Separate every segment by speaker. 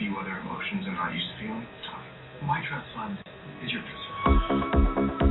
Speaker 1: few other emotions I'm not used to feeling. My trust fund is your trust fund.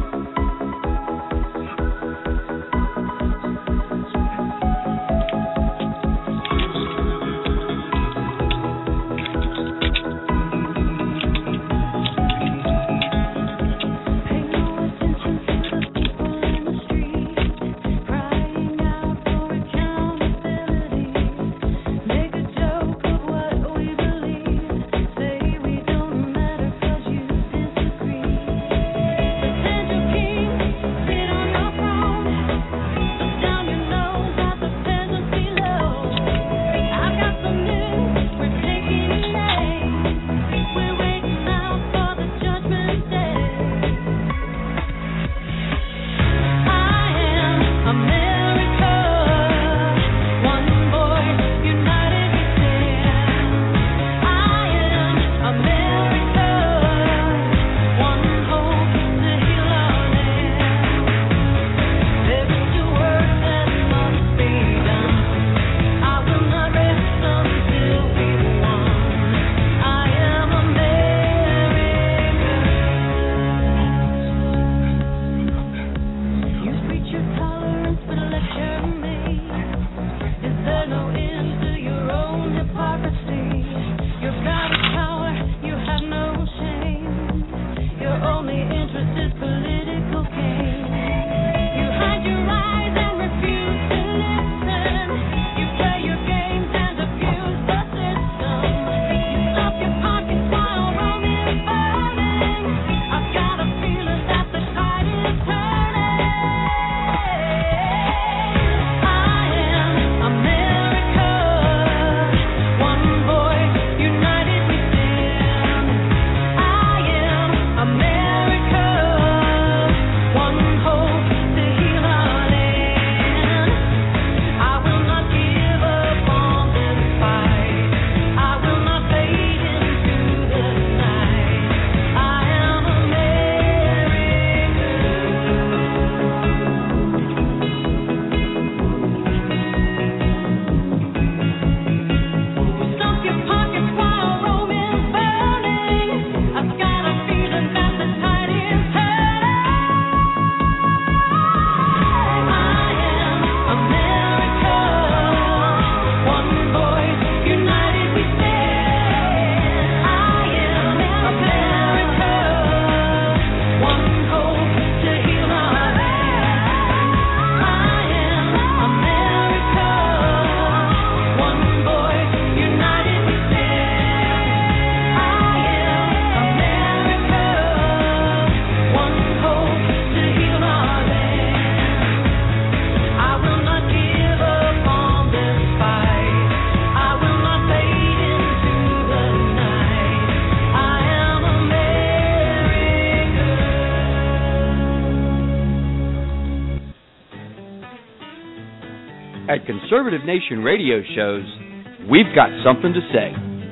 Speaker 2: At Conservative Nation radio shows, we've got something to say.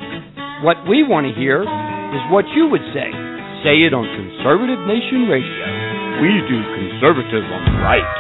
Speaker 2: What we want to hear is what you would say. Say it on Conservative Nation Radio. We do conservatism right.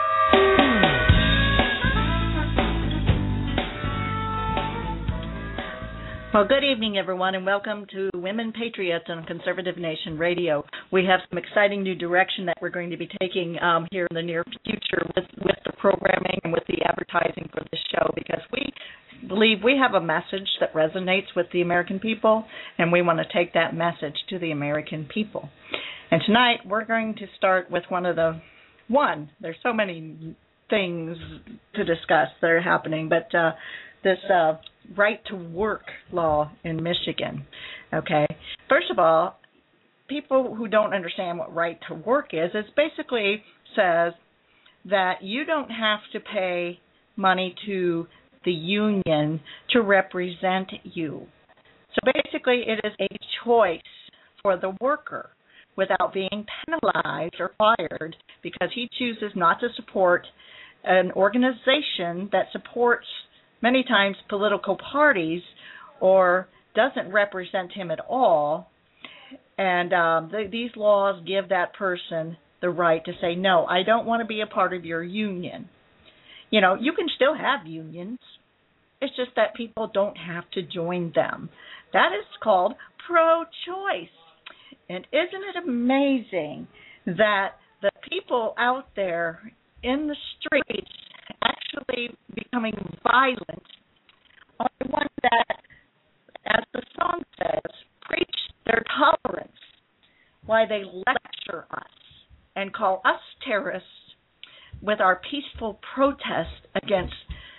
Speaker 3: Well, good evening, everyone, and welcome to Women Patriots on Conservative Nation Radio. We have some exciting new direction that we're going to be taking here in the near future with the programming and with the advertising for this show, because we believe we have a message that resonates with the American people, and we want to take that message to the American people. And tonight we're going to start with there's so many things to discuss that are happening, but this right-to-work law in Michigan, okay? First of all, people who don't understand what right-to-work is, it basically says that you don't have to pay money to the union to represent you. So basically it is a choice for the worker without being penalized or fired because he chooses not to support an organization that supports many times political parties or doesn't represent him at all. And these laws give that person the right to say, no, I don't want to be a part of your union. You know, you can still have unions It's just that people don't have to join them. That is called pro-choice. And isn't it amazing that the people out there in the streets actually becoming violent are the ones that, as the song says, preach their tolerance, why they lecture us and call us terrorists with our peaceful protest against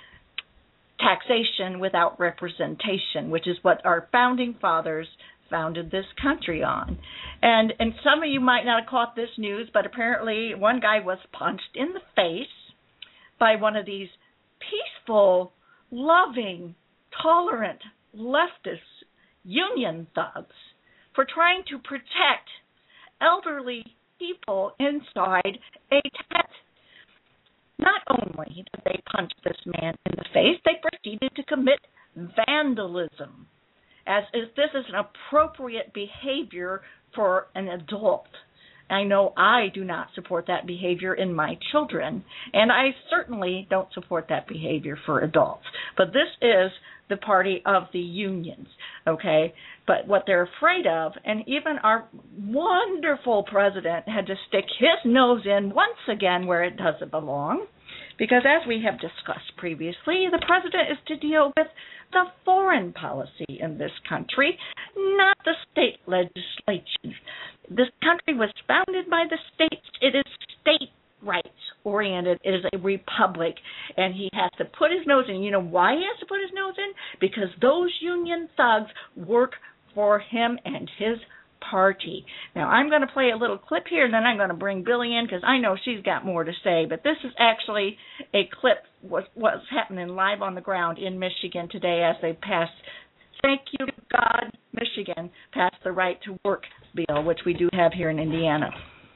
Speaker 3: taxation without representation, which is what our founding fathers founded this country on. And some of you might not have caught this news, but apparently one guy was punched in the face by one of these peaceful, loving, tolerant leftist union thugs for trying to protect elderly people inside a tent. Not only did they punch this man in the face, they proceeded to commit vandalism, as if this is an appropriate behavior for an adult. I know I do not support that behavior in my children, and I certainly don't support that behavior for adults. But this is the party of the unions, okay? But what they're afraid of, and even our wonderful president had to stick his nose in once again where it doesn't belong, because as we have discussed previously, the president is to deal with the foreign policy in this country, not the state legislation. This country was founded by the states. It is state rights oriented. It is a republic, and he has to put his nose in. You know why he has to put his nose in? Because those union thugs work for him and his party. Now, I'm going to play a little clip here, and then I'm going to bring Billy in because I know she's got more to say. But this is actually a clip what's happening live on the ground in Michigan today as they passed, thank you to God, Michigan passed the right to work bill, which we do have here in Indiana.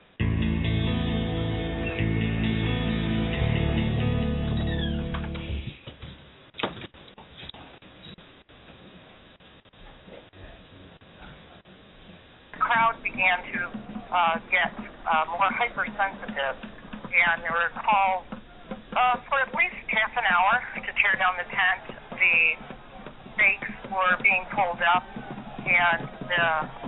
Speaker 4: Began to get more hypersensitive, and there were calls for at least half an hour to tear down the tent. The stakes were being pulled up, and the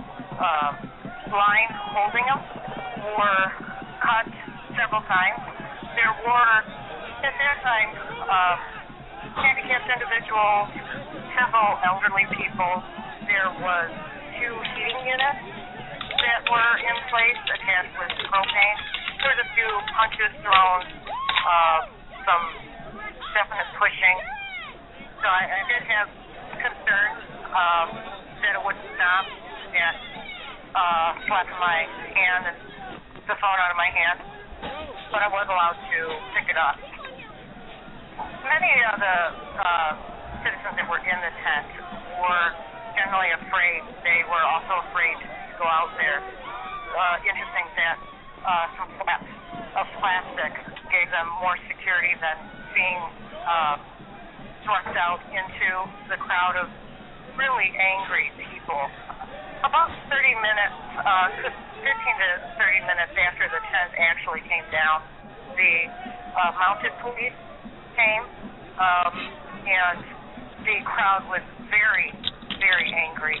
Speaker 4: line holding them were cut several times. There were, at that time, handicapped individuals, several elderly people. There was 2 heating units that were in place attached with propane. There was a few punches thrown, some definite pushing. So I did have concerns that it would stop at slapping my hand and the phone out of my hand, but I was allowed to pick it up. Many of the citizens that were in the tent were generally afraid. They were also afraid to go out there. Interesting that some flaps of plastic gave them more security than being thrust out into the crowd of really angry people. About 30 minutes, 15 to 30 minutes after the tent actually came down, the mounted police came, and the crowd was very, very angry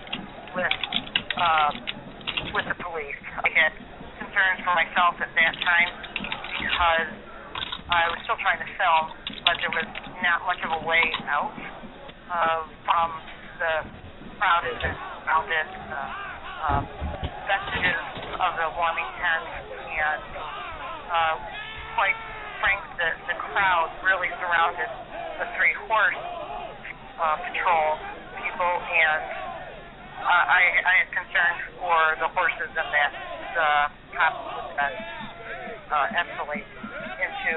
Speaker 4: with the police. I had concerns for myself at that time because I was still trying to film, but there was not much of a way out from the crowd that surrounded vestiges of the warming tent, and quite frank, the crowd really surrounded the 3-horse patrol people, and I had concerns for the horses and that the cops would then escalate into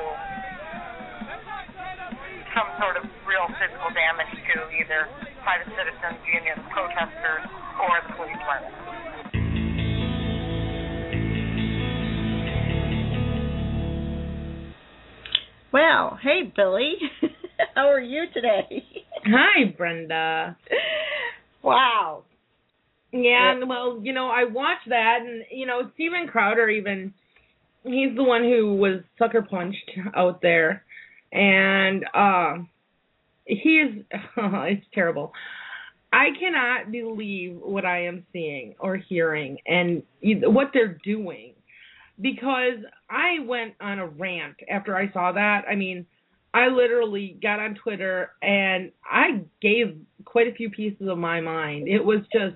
Speaker 4: some sort of real physical damage to either private citizens, union protesters, or the police department.
Speaker 3: Well, hey, Billy. How are you today?
Speaker 5: Hi, Brenda.
Speaker 3: Wow.
Speaker 5: Yeah, well, I watched that, and, Steven Crowder even, he's the one who was sucker punched out there, and he is, it's terrible. I cannot believe what I am seeing or hearing and what they're doing, because I went on a rant after I saw that. I mean, I literally got on Twitter and I gave quite a few pieces of my mind. It was just,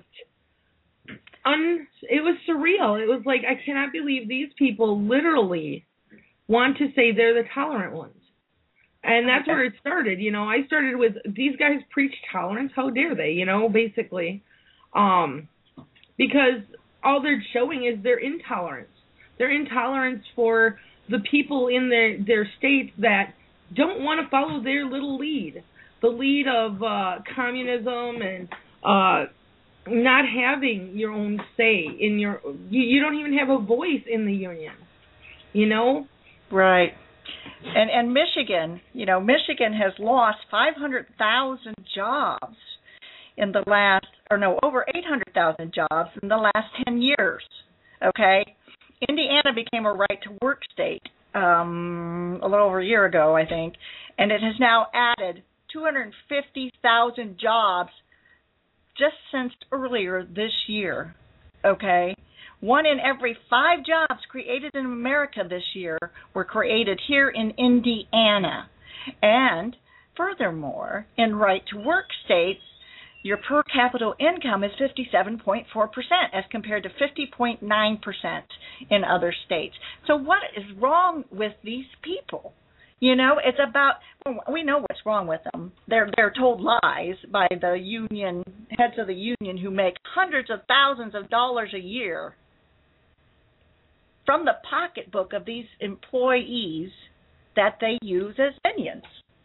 Speaker 5: it was surreal. It was like, I cannot believe these people literally want to say they're the tolerant ones. And that's where it started. You know, I started with, these guys preach tolerance. How dare they, you know, basically. Because all they're showing is their intolerance. Their intolerance for the people in their states that don't want to follow their little lead. The lead of communism and not having your own say in your, you don't even have a voice in the union, you know?
Speaker 3: Right. And Michigan, you know, Michigan has lost 500,000 jobs in the last, over 800,000 jobs in the last 10 years, okay? Indiana became a right-to-work state a little over a year ago, I think, and it has now added 250,000 jobs just since earlier this year, okay? 1 in every 5 jobs created in America this year were created here in Indiana. And furthermore, in right-to-work states, your per capita income is 57.4% as compared to 50.9% in other states. So what is wrong with these people? You know, it's about, well, we know what's wrong with them. They're told lies by the union, heads of the union who make hundreds of thousands of dollars a year from the pocketbook of these employees that they use as minions.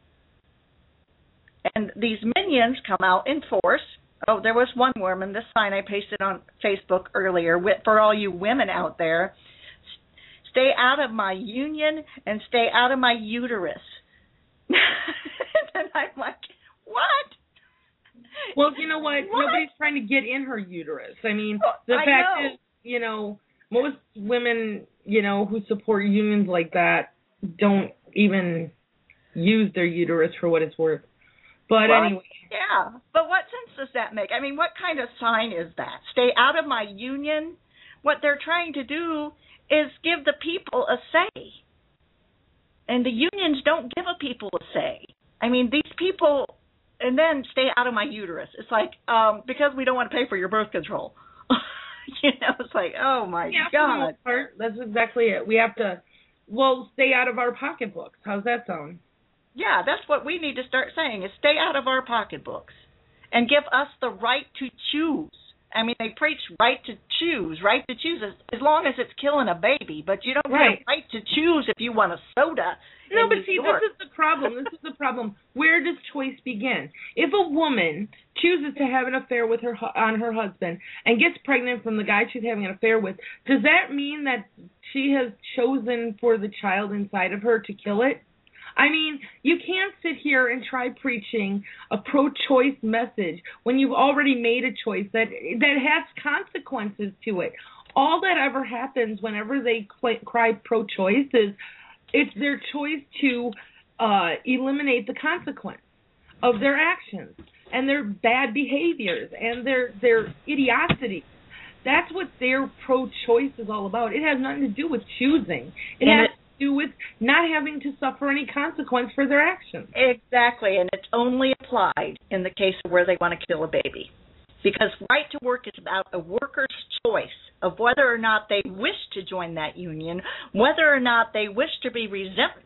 Speaker 3: And these minions come out in force. Oh, there was one woman, this sign I pasted on Facebook earlier, for all you women out there, stay out of my union and stay out of my uterus. And I'm like, what?
Speaker 5: Well, you know what? Nobody's trying to get in her uterus. I mean, the fact is, you know, most women, you know, who support unions like that don't even use their uterus for what it's worth. But anyway.
Speaker 3: Yeah, but what sense does that make? I mean, what kind of sign is that? Stay out of my union? What they're trying to do is give the people a say. And the unions don't give a people a say. I mean, these people, and then stay out of my uterus. It's like, because we don't want to pay for your birth control. You know, it's like, oh my God.
Speaker 5: For the most part, that's exactly it. We have to, stay out of our pocketbooks. How's that sound?
Speaker 3: Yeah, that's what we need to start saying, is stay out of our pocketbooks and give us the right to choose. I mean, they preach right to choose as long as it's killing a baby, but you don't get a right to choose if you want a soda.
Speaker 5: No, but see, this is the problem. Where does choice begin? If a woman chooses to have an affair with her husband and gets pregnant from the guy she's having an affair with, does that mean that she has chosen for the child inside of her to kill it? I mean, you can't sit here and try preaching a pro-choice message when you've already made a choice that has consequences to it. All that ever happens whenever they cry pro-choice is it's their choice to eliminate the consequence of their actions and their bad behaviors and their idiocy. That's what their pro-choice is all about. It has nothing to do with choosing. It has to do with not having to suffer any consequence for their actions.
Speaker 3: Exactly, and it's only applied in the case of where they want to kill a baby. Because right to work is about a worker's choice of whether or not they wish to join that union, whether or not they wish to be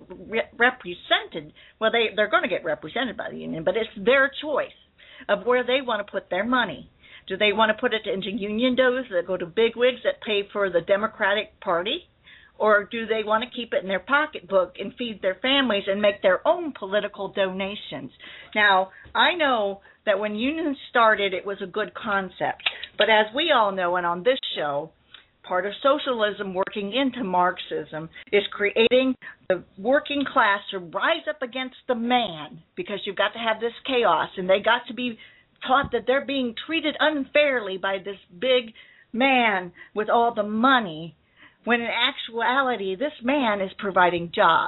Speaker 3: represented. Well, they're going to get represented by the union, but it's their choice of where they want to put their money. Do they want to put it into union dues that go to bigwigs that pay for the Democratic Party? Or do they want to keep it in their pocketbook and feed their families and make their own political donations? Now, I know that when unions started, it was a good concept. But as we all know, and on this show, part of socialism working into Marxism is creating the working class to rise up against the man, because you've got to have this chaos, and they got to be taught that they're being treated unfairly by this big man with all the money, when in actuality, this man is providing jobs.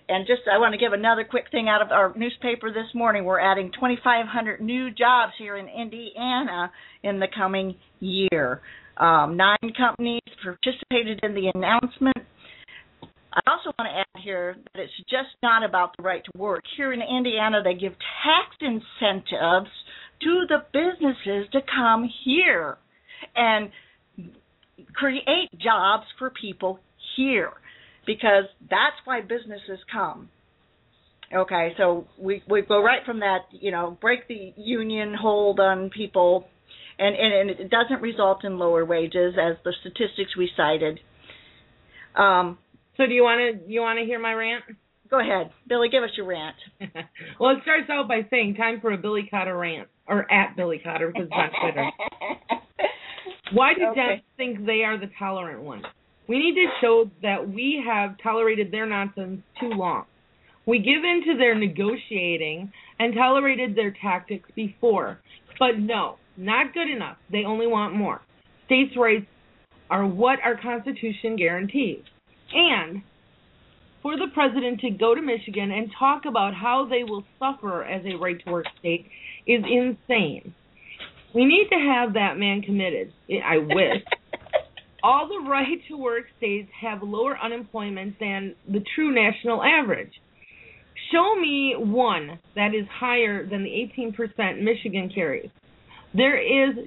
Speaker 3: And just, I want to give another quick thing out of our newspaper this morning. We're adding 2,500 new jobs here in Indiana in the coming year. 9 companies participated in the announcement. I also want to add here that it's just not about the right to work. Here in Indiana, they give tax incentives to the businesses to come here and create jobs for people here, because that's why businesses come. Okay, so we go right from that, break the union hold on people, and it doesn't result in lower wages, as the statistics we cited.
Speaker 5: So do you want to hear my rant?
Speaker 3: Go ahead, Billy. Give us your rant.
Speaker 5: Well, it starts out by saying time for a Billy Cotter rant, or at Billy Cotter, because it's on Twitter. Why do Dems think they are the tolerant ones? We need to show that we have tolerated their nonsense too long. We give in to their negotiating and tolerated their tactics before, but no, not good enough. They only want more. States' rights are what our Constitution guarantees. And for the president to go to Michigan and talk about how they will suffer as a right-to-work state is insane. We need to have that man committed. I wish. All the right-to-work states have lower unemployment than the true national average. Show me one that is higher than the 18% Michigan carries. This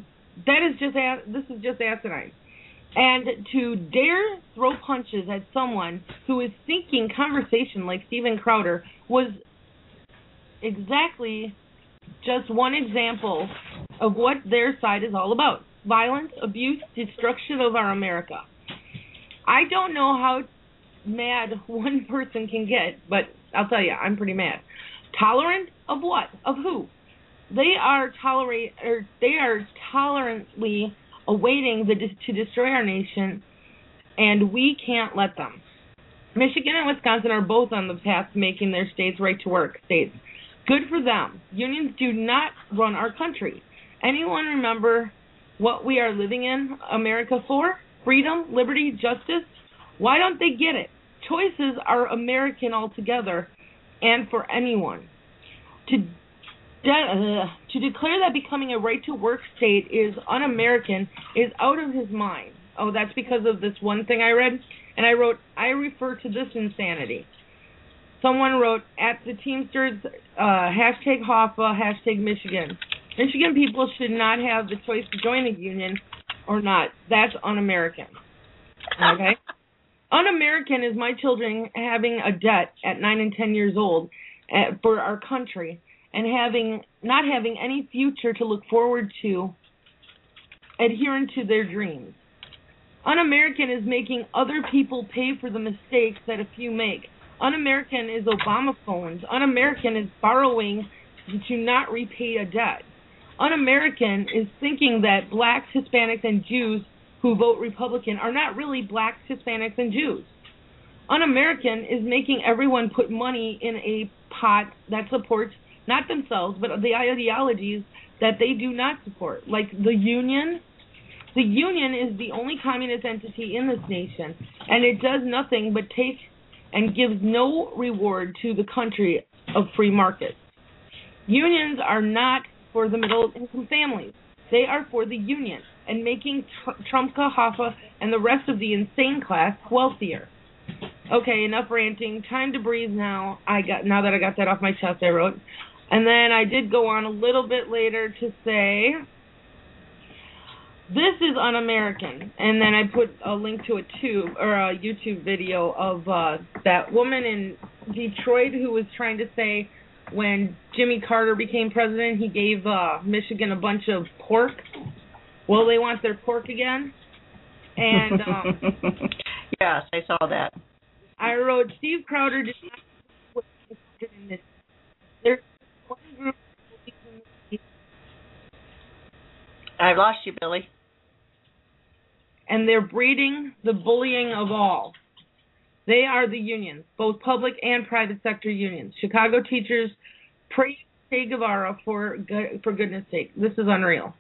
Speaker 5: is just asinine. And to dare throw punches at someone who is seeking conversation like Steven Crowder was exactly just one example of what their side is all about. Violence, abuse, destruction of our America. I don't know how mad one person can get, but I'll tell you, I'm pretty mad. Tolerant of what? Of who? They are tolerantly awaiting to destroy our nation, and we can't let them. Michigan and Wisconsin are both on the path to making their states right-to-work states. Good for them. Unions do not run our country. Anyone remember what we are living in America for? Freedom, liberty, justice? Why don't they get it? Choices are American altogether and for anyone. To declare that becoming a right-to-work state is un-American is out of his mind. Oh, that's because of this one thing I read? And I wrote, I refer to this insanity. Someone wrote, at the Teamsters, hashtag Hoffa, hashtag Michigan. Michigan people should not have the choice to join a union or not. That's un-American. Okay? Un-American is my children having a debt at 9 and 10 years old for our country, and not having any future to look forward to, adherent to their dreams. Un-American is making other people pay for the mistakes that a few make. Un-American is Obama phones. Un-American is borrowing to not repay a debt. Un-American is thinking that blacks, Hispanics, and Jews who vote Republican are not really blacks, Hispanics, and Jews. Un-American is making everyone put money in a pot that supports not themselves, but the ideologies that they do not support, like the Union. The Union is the only communist entity in this nation, and it does nothing but take and gives no reward to the country of free markets. Unions are not for the middle-income families. They are for the union and making Trumka, Hoffa, and the rest of the insane class wealthier. Okay, enough ranting. Time to breathe now. Now that I got that off my chest, I wrote. And then I did go on a little bit later to say, this is un-American. And then I put a link to a YouTube video of that woman in Detroit who was trying to say when Jimmy Carter became president, he gave Michigan a bunch of pork. Well, they want their pork again. And
Speaker 3: yes, I saw that.
Speaker 5: I wrote, Steve Crowder did not in this. There's one group.
Speaker 3: I lost you, Billy.
Speaker 5: And they're breeding the bullying of all. They are the unions, both public and private sector unions. Chicago teachers praise Che Guevara for goodness sake. This is unreal.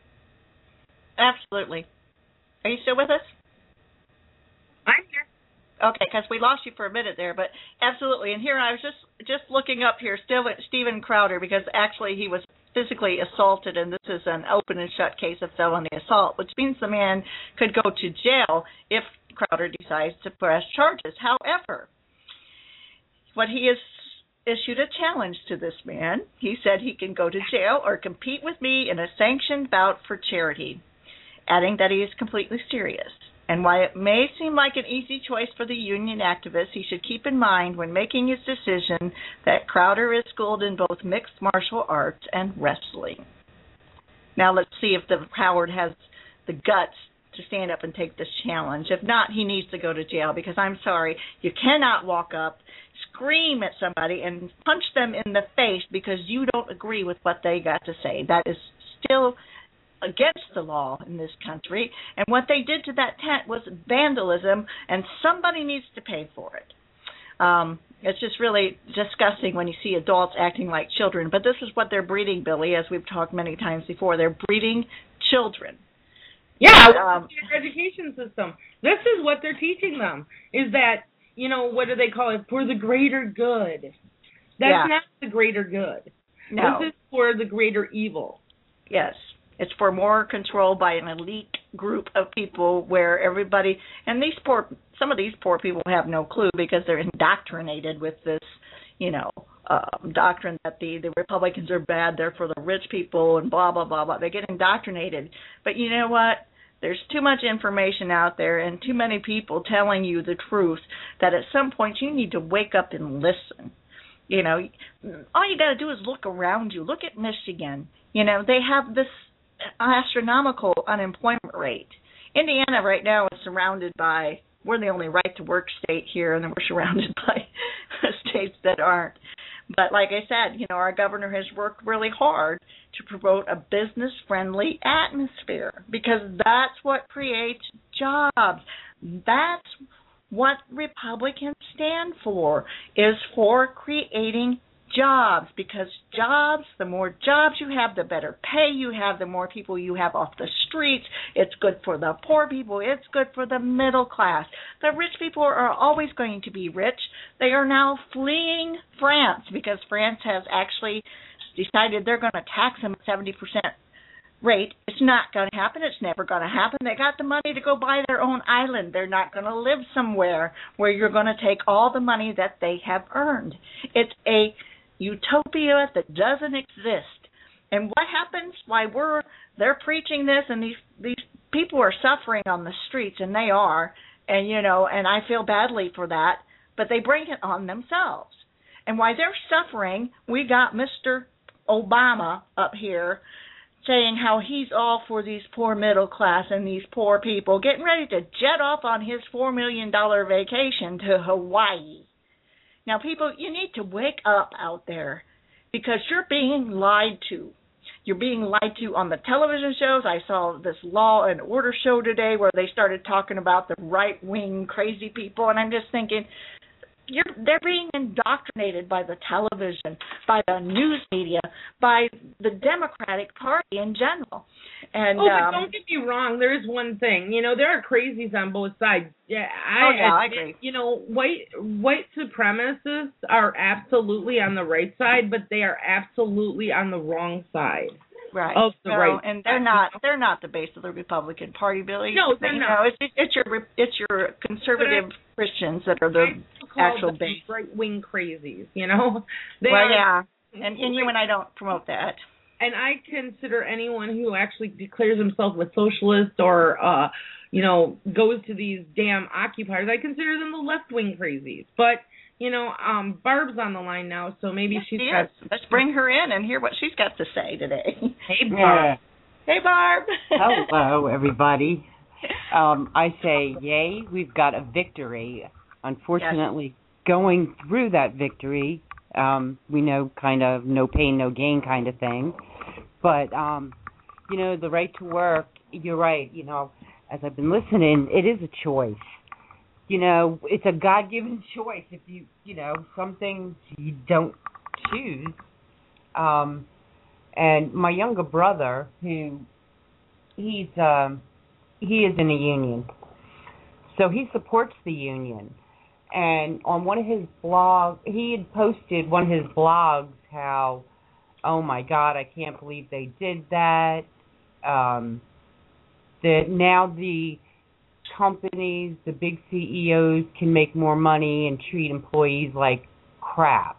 Speaker 3: Absolutely. Are you still with us?
Speaker 5: I'm here.
Speaker 3: Okay, because we lost you for a minute there, but absolutely. And here I was just looking up here, Steven Crowder, because actually he was physically assaulted, and this is an open and shut case of felony assault, which means the man could go to jail if Crowder decides to press charges. However, what he has issued a challenge to this man. He said he can go to jail or compete with me in a sanctioned bout for charity, adding that he is completely serious. And while it may seem like an easy choice for the union activist, he should keep in mind when making his decision that Crowder is schooled in both mixed martial arts and wrestling. Now let's see if Howard has the guts to stand up and take this challenge. If not, he needs to go to jail, because I'm sorry, you cannot walk up, scream at somebody, and punch them in the face because you don't agree with what they got to say. That is still against the law in this country, and what they did to that tent was vandalism, and somebody needs to pay for it. It's just really disgusting when you see adults acting like children, but this is what they're breeding, Billy, as we've talked many times before. They're breeding children.
Speaker 5: Yeah, their education system. This is what they're teaching them, is that, what do they call it, for the greater good. That's not the greater good.
Speaker 3: No.
Speaker 5: This is for the greater evil.
Speaker 3: Yes. It's for more control by an elite group of people where everybody, and some of these poor people have no clue because they're indoctrinated with this, doctrine that the Republicans are bad, they're for the rich people and blah, blah, blah, blah. They get indoctrinated. But you know what? There's too much information out there and too many people telling you the truth that at some point you need to wake up and listen. All you got to do is look around you. Look at Michigan. They have this astronomical unemployment rate. Indiana right now is surrounded by, we're the only right-to-work state here, and then we're surrounded by states that aren't. But like I said, our governor has worked really hard to promote a business-friendly atmosphere, because that's what creates jobs. That's what Republicans stand for, is for creating jobs, because jobs, the more jobs you have, the better pay you have, the more people you have off the streets. It's good for the poor people. It's good for the middle class. The rich people are always going to be rich. They are now fleeing France because France has actually decided they're going to tax them at 70% rate. It's not going to happen. It's never going to happen. They got the money to go buy their own island. They're not going to live somewhere where you're going to take all the money that they have earned. It's a utopia that doesn't exist. And what happens? Why they're preaching this, and these people are suffering on the streets, and they are, and I feel badly for that, but they bring it on themselves. And while they're suffering, we got Mr. Obama up here saying how he's all for these poor middle class and these poor people, getting ready to jet off on his $4 million vacation to Hawaii. Now, people, you need to wake up out there, because you're being lied to. You're being lied to on the television shows. I saw this Law and Order show today where they started talking about the right-wing crazy people, and I'm just thinking, they're being indoctrinated by the television, by the news media, by the Democratic Party in general. And
Speaker 5: but don't get me wrong. There is one thing. There are crazies on both sides. Yeah, I
Speaker 3: agree.
Speaker 5: White supremacists are absolutely on the right side, but they are absolutely on the wrong side.
Speaker 3: Right.
Speaker 5: Of the right.
Speaker 3: And they're not the base of the Republican Party, Billy.
Speaker 5: No, they're not.
Speaker 3: It's your conservative Christians that are the actual base.
Speaker 5: Right-wing crazies, They
Speaker 3: yeah. And you and I don't promote that.
Speaker 5: And I consider anyone who actually declares himself a socialist or, goes to these damn occupiers, I consider them the left-wing crazies. But, Barb's on the line now, so maybe she's got...
Speaker 3: Let's bring her in and hear what she's got to say today.
Speaker 5: Hey, Barb.
Speaker 3: Hey, Barb.
Speaker 6: Hello, everybody. I say, yay, we've got a victory. Unfortunately, going through that victory, we know kind of no pain, no gain kind of thing. But, the right to work, you're right, as I've been listening, it is a choice. It's a God-given choice. If some things you don't choose. And my younger brother, he is in a union. So he supports the union. And on one of his blogs, he had posted one of his blogs how, oh my God, I can't believe they did that. That now the companies, the big CEOs can make more money and treat employees like crap.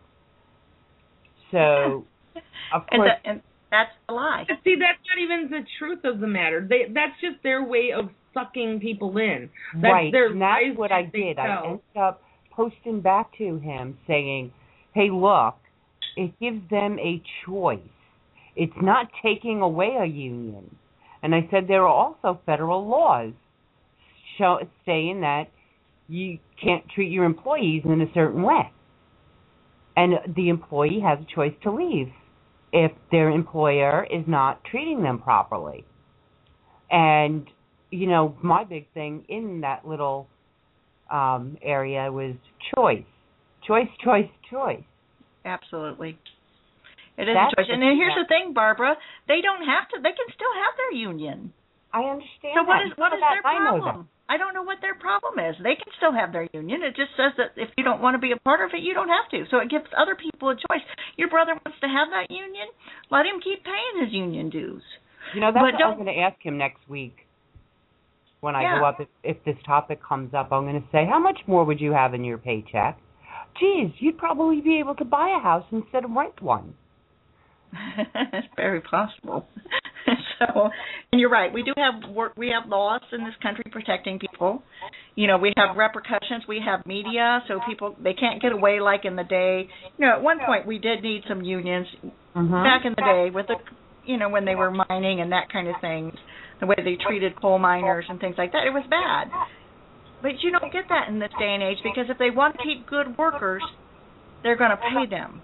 Speaker 6: So, of course...
Speaker 3: And that's a lie.
Speaker 5: See, that's not even the truth of the matter. That's just their way of sucking people in. That's
Speaker 6: right,
Speaker 5: their
Speaker 6: and that's what I did. I ended up posting back to him saying, hey, look, it gives them a choice. It's not taking away a union. And I said there are also federal laws saying that you can't treat your employees in a certain way. And the employee has a choice to leave if their employer is not treating them properly. And, you know, my big thing in that little area was choice. Choice.
Speaker 3: Absolutely. It is a choice. And then here's the thing, Barbara. They don't have to. They can still have their union.
Speaker 6: I understand.
Speaker 3: So what is their problem? I don't know what their problem is. They can still have their union. It just says that if you don't want to be a part of it, you don't have to. So it gives other people a choice. Your brother wants to have that union. Let him keep paying his union dues.
Speaker 6: You know, that's what I'm going to ask him next week when I go up. If this topic comes up, I'm going to say, how much more would you have in your paycheck? Geez, you'd probably be able to buy a house instead of rent one.
Speaker 3: That's very possible. So, and you're right. We do have we have laws in this country protecting people. You know, we have repercussions. We have media, so people they can't get away like in the day. You know, at one point we did need some unions back in the day with the, you know, when they were mining and that kind of thing, the way they treated coal miners and things like that. It was bad. But you don't get that in this day and age because if they want to keep good workers, they're going to pay them.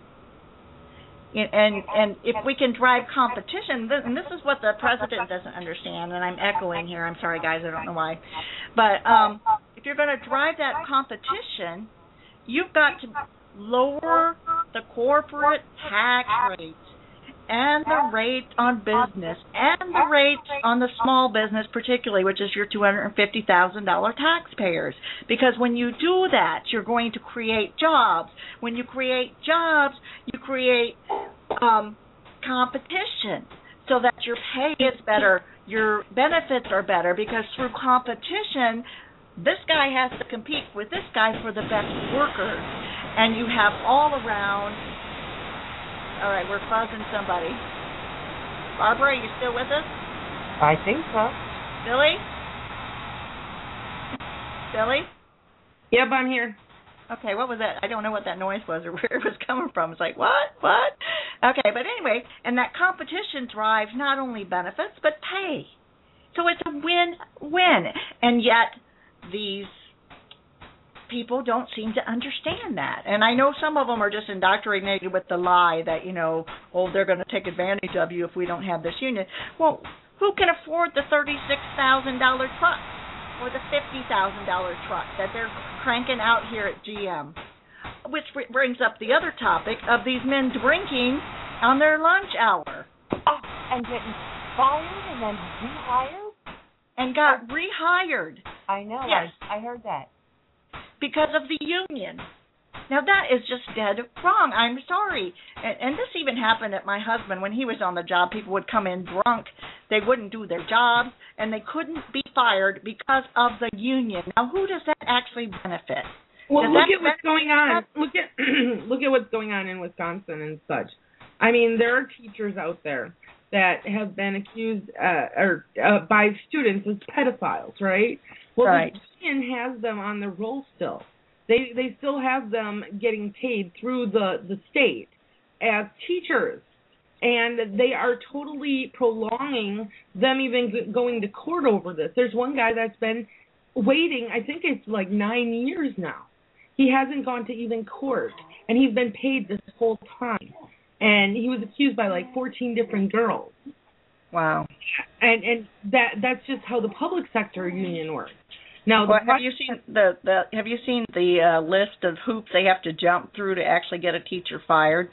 Speaker 3: And if we can drive competition, and this is what the president doesn't understand, and I'm echoing here. I'm sorry, guys, I don't know why. But if you're going to drive that competition, you've got to lower the corporate tax rates and the rate on business and the rates on the small business particularly, which is your $250,000 taxpayers. Because when you do that, you're going to create jobs. When you create jobs, you create competition so that your pay is better, your benefits are better, because through competition, this guy has to compete with this guy for the best workers. And you have all around... All right, we're buzzing somebody. Barbara, are you still with us?
Speaker 6: I think so.
Speaker 3: Billy? Billy?
Speaker 5: Yep, I'm here.
Speaker 3: Okay, what was that? I don't know what that noise was or where it was coming from. It's like, what? Okay, but anyway, and that competition drives not only benefits, but pay. So it's a win-win. And yet these people don't seem to understand that. And I know some of them are just indoctrinated with the lie that, you know, oh, they're going to take advantage of you if we don't have this union. Well, who can afford the $36,000 truck or the $50,000 truck that they're cranking out here at GM? Which brings up the other topic of these men drinking on their lunch hour.
Speaker 6: Oh, and getting fired and then rehired?
Speaker 3: And got rehired.
Speaker 6: I know.
Speaker 3: Yes.
Speaker 6: I heard that.
Speaker 3: Because of the union. Now, that is just dead wrong. I'm sorry. And this even happened at my husband. When he was on the job, people would come in drunk. They wouldn't do their jobs, and they couldn't be fired because of the union. Now, who does that actually benefit?
Speaker 5: Well, look at what's going on. Look at what's going on in Wisconsin and such. I mean, there are teachers out there that have been accused by students as pedophiles, right? Well,
Speaker 3: right.
Speaker 5: The union has them on the roll still. They still have them getting paid through the state as teachers, and they are totally prolonging them even going to court over this. There's one guy that's been waiting, I think it's like 9 years now. He hasn't gone to even court, and he's been paid this whole time. And he was accused by like 14 different girls.
Speaker 3: Wow.
Speaker 5: And that's just how the public sector union works. Now,
Speaker 3: have you seen the list of hoops they have to jump through to actually get a teacher fired?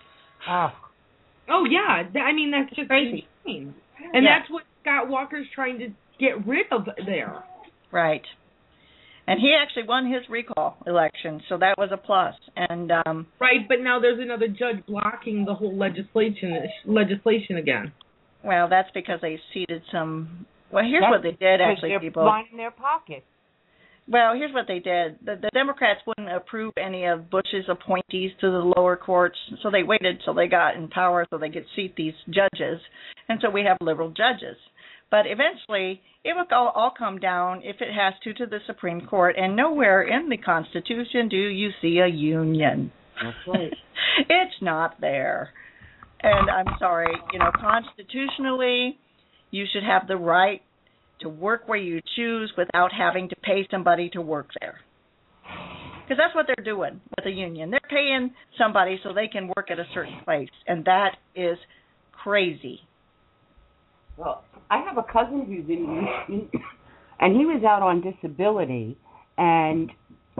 Speaker 5: Oh yeah, I mean that's just
Speaker 3: crazy.
Speaker 5: Insane. And that's what Scott Walker's trying to get rid of there.
Speaker 3: Right. And he actually won his recall election, so that was a plus. And
Speaker 5: right, but now there's another judge blocking the whole legislation again.
Speaker 3: Well, that's because they seated some. Well, here's what they did, actually,
Speaker 6: they're
Speaker 3: people.
Speaker 6: lining their pockets.
Speaker 3: Well, here's what they did. The Democrats wouldn't approve any of Bush's appointees to the lower courts, so they waited till they got in power so they could seat these judges, and so we have liberal judges. But eventually, it will all come down, if it has to the Supreme Court, and nowhere in the Constitution do you see a union.
Speaker 6: That's right.
Speaker 3: It's not there. And I'm sorry, constitutionally, you should have the right to work where you choose without having to pay somebody to work there. Because that's what they're doing with a union. They're paying somebody so they can work at a certain place, and that is crazy.
Speaker 6: Well, I have a cousin who's in the union, and he was out on disability, and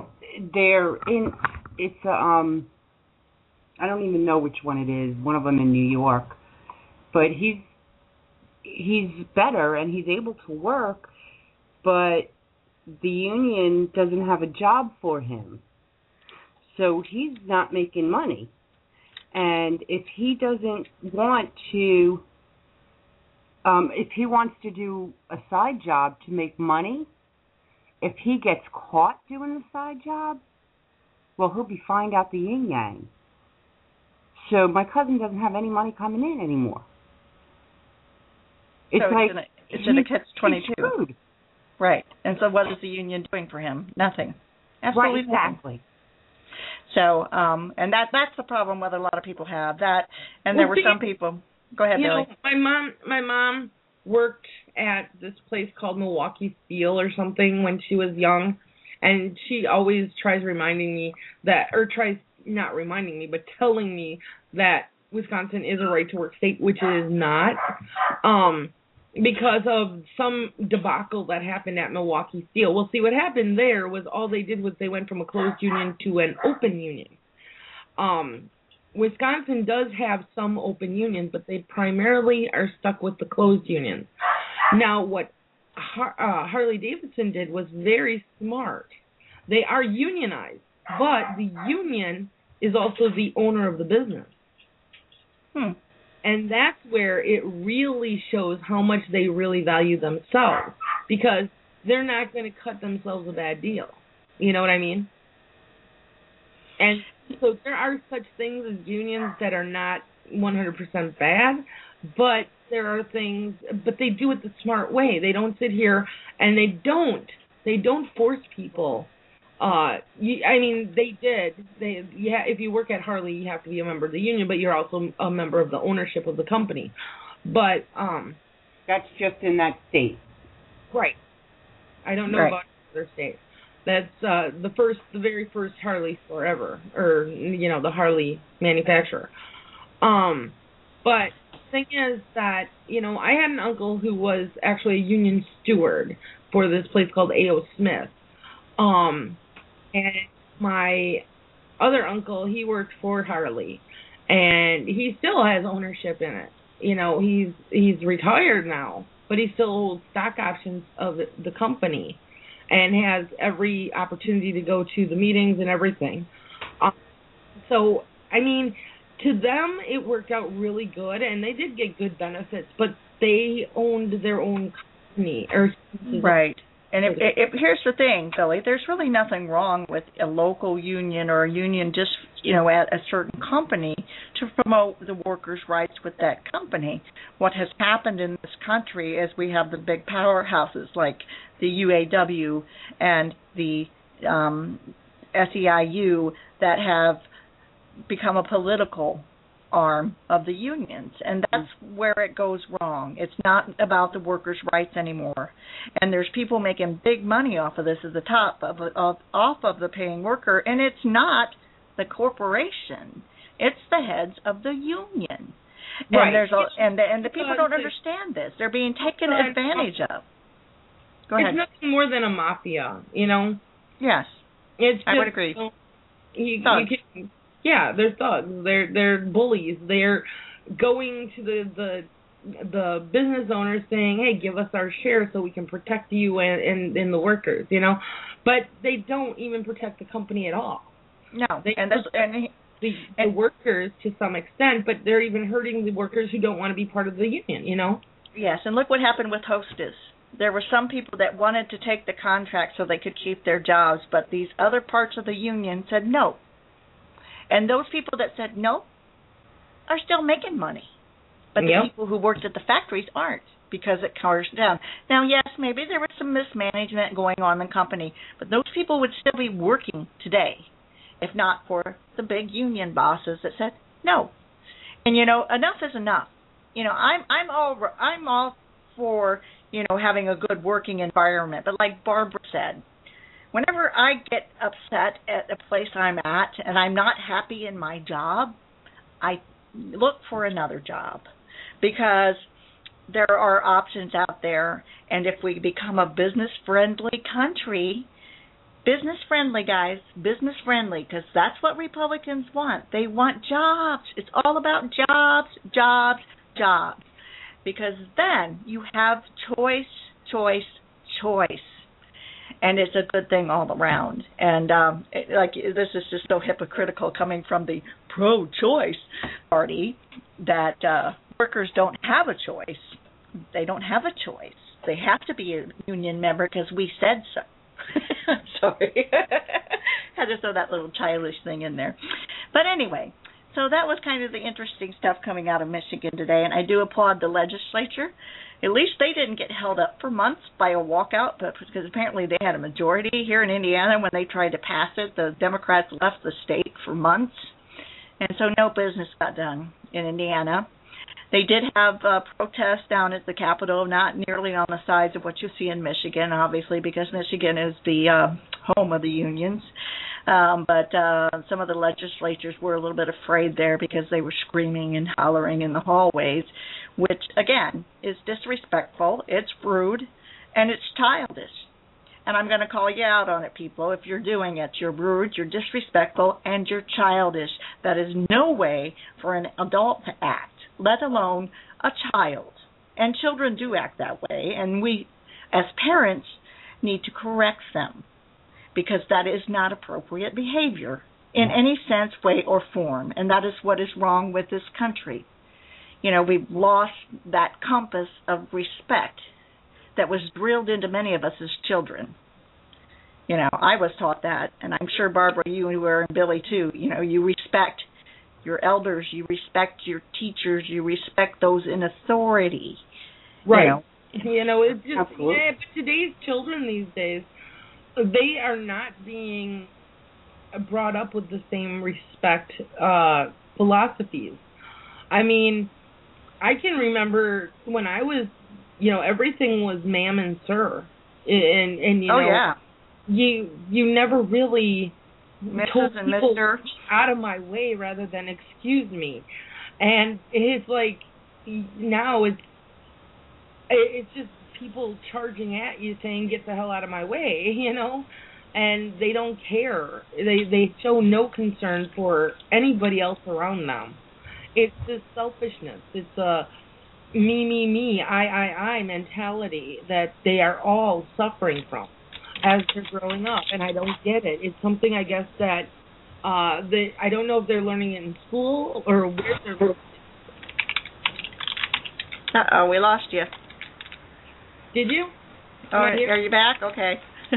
Speaker 6: I don't even know which one it is, one of them in New York, but he's better and he's able to work, but the union doesn't have a job for him. So he's not making money. And if he doesn't want to, if he wants to do a side job to make money, if he gets caught doing the side job, well, he'll be fined out the yin-yang. So my cousin doesn't have any money coming in anymore. It's
Speaker 3: so
Speaker 6: like
Speaker 3: it's in a catch-22. Right. And so what is the union doing for him? Nothing. Absolutely
Speaker 6: right, exactly.
Speaker 3: Nothing. So, and that's the problem with a lot of people have that. And there were some people. Go ahead, Billy.
Speaker 5: My mom worked at this place called Milwaukee Steel or something when she was young, and she always tries reminding me that, or tries not reminding me, but telling me that Wisconsin is a right-to-work state, which it is not, because of some debacle that happened at Milwaukee Steel. Well, see, what happened there was all they did was they went from a closed union to an open union. Wisconsin does have some open unions, but they primarily are stuck with the closed unions. Now, what Harley-Davidson did was very smart. They are unionized, but the union is also the owner of the business. And that's where it really shows how much they really value themselves, because they're not going to cut themselves a bad deal. You know what I mean? And so there are such things as unions that are not 100% bad, but there are things, but they do it the smart way. They don't sit here and they don't force people. They did. If you work at Harley, you have to be a member of the union, but you're also a member of the ownership of the company. But
Speaker 6: that's just in that state,
Speaker 5: right? I don't know about other states. That's the very first Harley store ever, or the Harley manufacturer. But the thing is that I had an uncle who was actually a union steward for this place called A.O. Smith. And my other uncle, he worked for Harley, and he still has ownership in it. He's retired now, but he still holds stock options of the company and has every opportunity to go to the meetings and everything. So, to them, it worked out really good, and they did get good benefits, but they owned their own company.
Speaker 3: Right. And here's the thing, Billy, there's really nothing wrong with a local union or a union just, at a certain company to promote the workers' rights with that company. What has happened in this country is we have the big powerhouses like the UAW and the SEIU that have become a political arm of the unions, and that's where it goes wrong. It's not about the workers' rights anymore, and there's people making big money off of this at the top off of the paying worker, and it's not the corporation; it's the heads of the union.
Speaker 5: Right.
Speaker 3: And the people don't understand this; they're being taken advantage of. Go ahead.
Speaker 5: It's nothing more than a mafia,
Speaker 3: Yes, I would agree.
Speaker 5: Yeah, they're thugs. They're bullies. They're going to the the business owners saying, hey, give us our share so we can protect you and the workers, But they don't even protect the company at all.
Speaker 3: No,
Speaker 5: the workers to some extent, but they're even hurting the workers who don't want to be part of the union,
Speaker 3: Yes, and look what happened with Hostess. There were some people that wanted to take the contract so they could keep their jobs, but these other parts of the union said no. And those people that said no are still making money. But the people who worked at the factories aren't, because it covers down. Now, yes, maybe there was some mismanagement going on in the company, but those people would still be working today, if not for the big union bosses that said no. And enough is enough. I'm all for having a good working environment, but like Barbara said, whenever I get upset at a place I'm at and I'm not happy in my job, I look for another job, because there are options out there. And if we become a business-friendly country, business-friendly, guys, business-friendly, because that's what Republicans want. They want jobs. It's all about jobs, jobs, jobs, because then you have choice, choice, choice. And it's a good thing all around. And this is just so hypocritical coming from the pro-choice party that workers don't have a choice. They don't have a choice. They have to be a union member because we said so. Sorry. Had to throw that little childish thing in there. But anyway, so that was kind of the interesting stuff coming out of Michigan today, and I do applaud the legislature. At least they didn't get held up for months by a walkout, but because apparently they had a majority here in Indiana when they tried to pass it. The Democrats left the state for months, and so no business got done in Indiana. They did have protests down at the Capitol, not nearly on the size of what you see in Michigan, obviously, because Michigan is the home of the unions. But some of the legislators were a little bit afraid there because they were screaming and hollering in the hallways, which, again, is disrespectful, it's rude, and it's childish. And I'm going to call you out on it, people. If you're doing it, you're rude, you're disrespectful, and you're childish. That is no way for an adult to act, let alone a child. And children do act that way, and we, as parents, need to correct them, because that is not appropriate behavior in any sense, way, or form. And that is what is wrong with this country. We've lost that compass of respect that was drilled into many of us as children. I was taught that, and I'm sure, Barbara, you were, and Billy, too. You respect your elders, you respect your teachers, you respect those in authority.
Speaker 5: Right. It's just, but today's children these days, they are not being brought up with the same respect philosophies. I mean, I can remember when I was, everything was ma'am and sir, and you never really told people out of my way rather than excuse me, and it's like now it's just people charging at you saying get the hell out of my way, and they don't care. They show no concern for anybody else around them. It's this selfishness. It's a me, I mentality that they are all suffering from as they're growing up, and I don't get it. It's something, I guess, that I don't know if they're learning it in school or where they're learning.
Speaker 3: Uh-oh, we lost you.
Speaker 5: Did you?
Speaker 3: Oh, are you back? Okay.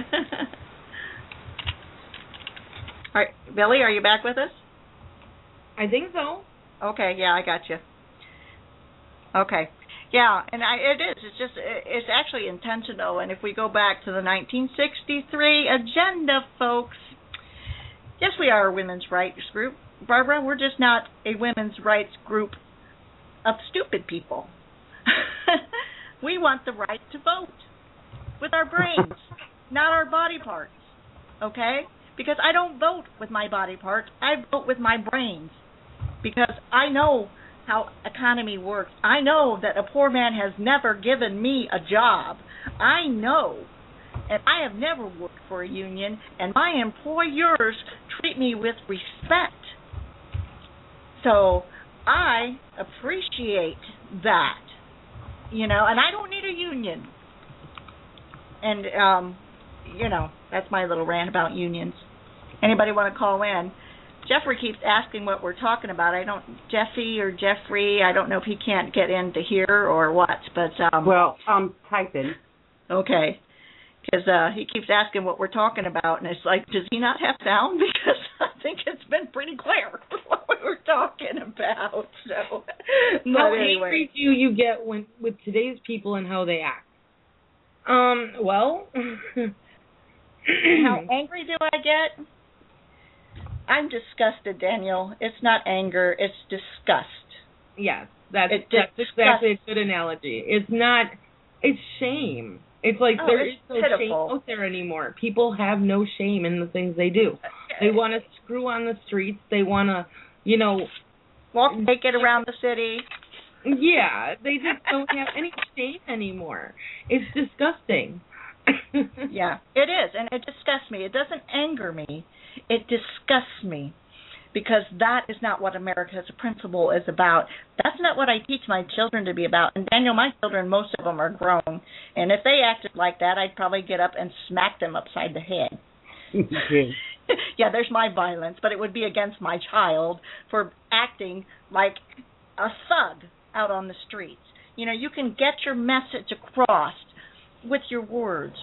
Speaker 3: All right, Billy, are you back with us?
Speaker 5: I think so.
Speaker 3: Okay, yeah, I got you. Okay. Yeah, and it is. It's actually intentional. And if we go back to the 1963 agenda, folks, yes, we are a women's rights group. Barbara, we're just not a women's rights group of stupid people. We want the right to vote with our brains, not our body parts, okay? Because I don't vote with my body parts. I vote with my brains, because I know how economy works. I know that a poor man has never given me a job. I know, and I have never worked for a union, and my employers treat me with respect. So I appreciate that. you know, and I don't need a union. And, you know, that's my little rant about unions. Anybody want to call in? Jeffrey keeps asking what we're talking about. Jeffrey, I don't know if he can't get in to hear or what, but...
Speaker 6: well, I'm typing.
Speaker 3: Okay. Because he keeps asking what we're talking about, and it's like, does he not have sound? Because I think it's been pretty clear what we were talking about. So,
Speaker 5: how
Speaker 3: anyway.
Speaker 5: angry do you get with today's people and how they act? Well...
Speaker 3: How angry do I get? I'm disgusted, Daniel. It's not anger, it's disgust.
Speaker 5: Yes, that's exactly a good analogy. It's not, it's shame. It's like there is no shame out there anymore. People have no shame in the things they do. They want to screw on the streets. They want to, you know...
Speaker 3: walk naked around the city.
Speaker 5: Yeah, they just don't have any shame anymore. It's disgusting.
Speaker 3: Yeah, it is, and it disgusts me. It doesn't anger me. It disgusts me, because that is not what America as a principle is about. That's not what I teach my children to be about. And Daniel, my children, most of them are grown, and if they acted like that, I'd probably get up and smack them upside the head. Yeah, there's my violence, but it would be against my child for acting like a thug out on the streets. You know, you can get your message across with your words,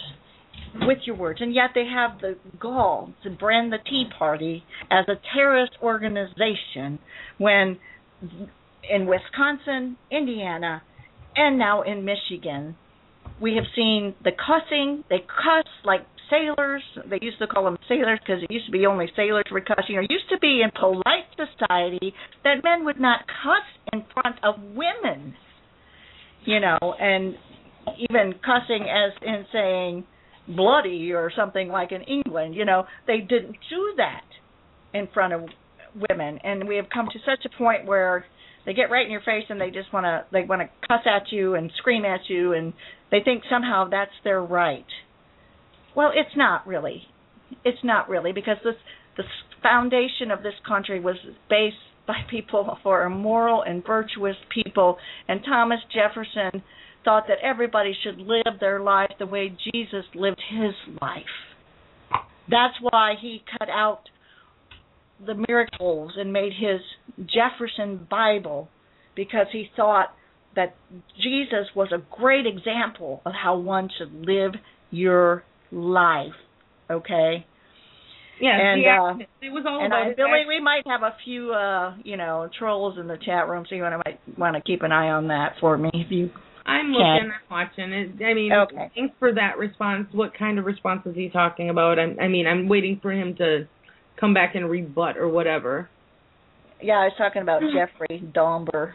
Speaker 3: and yet they have the gall to brand the Tea Party as a terrorist organization when in Wisconsin, Indiana, and now in Michigan, we have seen the cussing. They cuss like sailors. They used to call them sailors because it used to be only sailors were cussing. It used to be in polite society that men would not cuss in front of women, you know, and even cussing as in saying bloody or something like in England, you know, they didn't do that in front of women. And we have come to such a point where they get right in your face and they want to cuss at you and scream at you, and they think somehow that's their right. Well, it's not really. It's not really, because the foundation of this country was based by people for moral and virtuous people, and Thomas Jefferson thought that everybody should live their life the way Jesus lived his life. That's why he cut out the miracles and made his Jefferson Bible, because he thought that Jesus was a great example of how one should live your life. Okay?
Speaker 5: Yeah,
Speaker 3: and
Speaker 5: it was all
Speaker 3: and
Speaker 5: about
Speaker 3: Billy, we might have a few trolls in the chat room, so you might want to keep an eye on that for me if you
Speaker 5: I'm looking, I'm watching. I mean,
Speaker 3: okay.
Speaker 5: Thanks for that response. What kind of response is he talking about? I'm waiting for him to come back and rebut or whatever.
Speaker 3: Yeah, I was talking about Jeffrey Dahmer.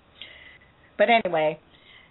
Speaker 3: But anyway,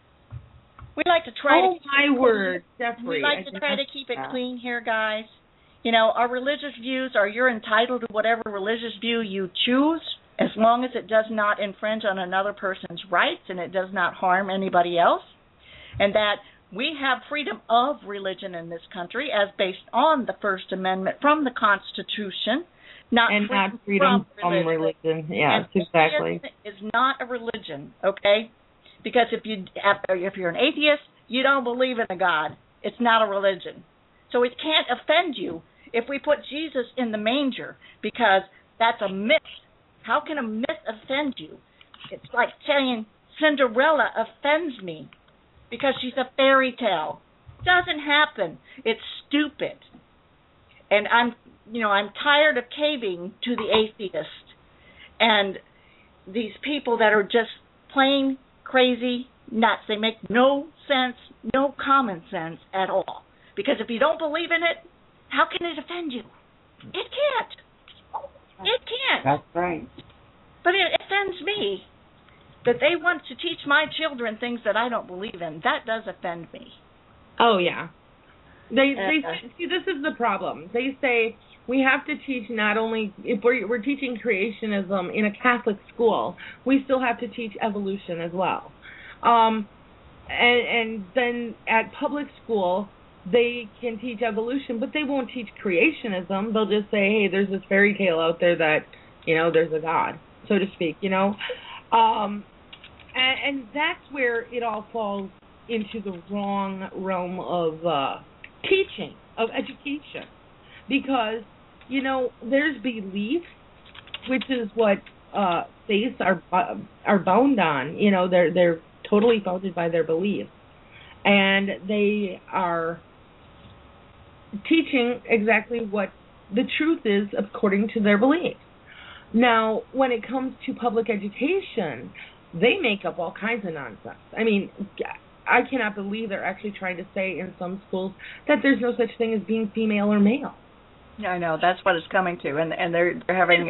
Speaker 3: we like to try to...
Speaker 5: Oh, my word, Jeffrey.
Speaker 3: We like to try to keep it clean here, guys. You know, our religious views you're entitled to whatever religious view you choose, as long as it does not infringe on another person's rights and it does not harm anybody else, and that we have freedom of religion in this country as based on the First Amendment from the Constitution, not freedom from religion.
Speaker 5: Yes,
Speaker 3: and
Speaker 5: exactly.
Speaker 3: It's not a religion, okay? Because if you're an atheist, you don't believe in a God. It's not a religion. So it can't offend you if we put Jesus in the manger, because that's a myth. How can a myth offend you? It's like saying Cinderella offends me because she's a fairy tale. Doesn't happen. It's stupid. And I'm tired of caving to the atheist and these people that are just plain crazy nuts. They make no sense, no common sense at all. Because if you don't believe in it, how can it offend you? It can't. It can't.
Speaker 6: That's right.
Speaker 3: But it offends me that they want to teach my children things that I don't believe in. That does offend me.
Speaker 5: Oh, yeah. They see, this is the problem. They say we have to teach not only, if we're teaching creationism in a Catholic school, we still have to teach evolution as well. And then at public school, they can teach evolution, but they won't teach creationism. They'll just say, hey, there's this fairy tale out there that, there's a God, so to speak, And And that's where it all falls into the wrong realm of teaching, of education. Because, there's belief, which is what faiths are bound on. They're totally founded by their beliefs. And they are teaching exactly what the truth is according to their beliefs. Now, when it comes to public education, they make up all kinds of nonsense. I mean, I cannot believe they're actually trying to say in some schools that there's no such thing as being female or male.
Speaker 3: Yeah, I know. That's what it's coming to. And they're having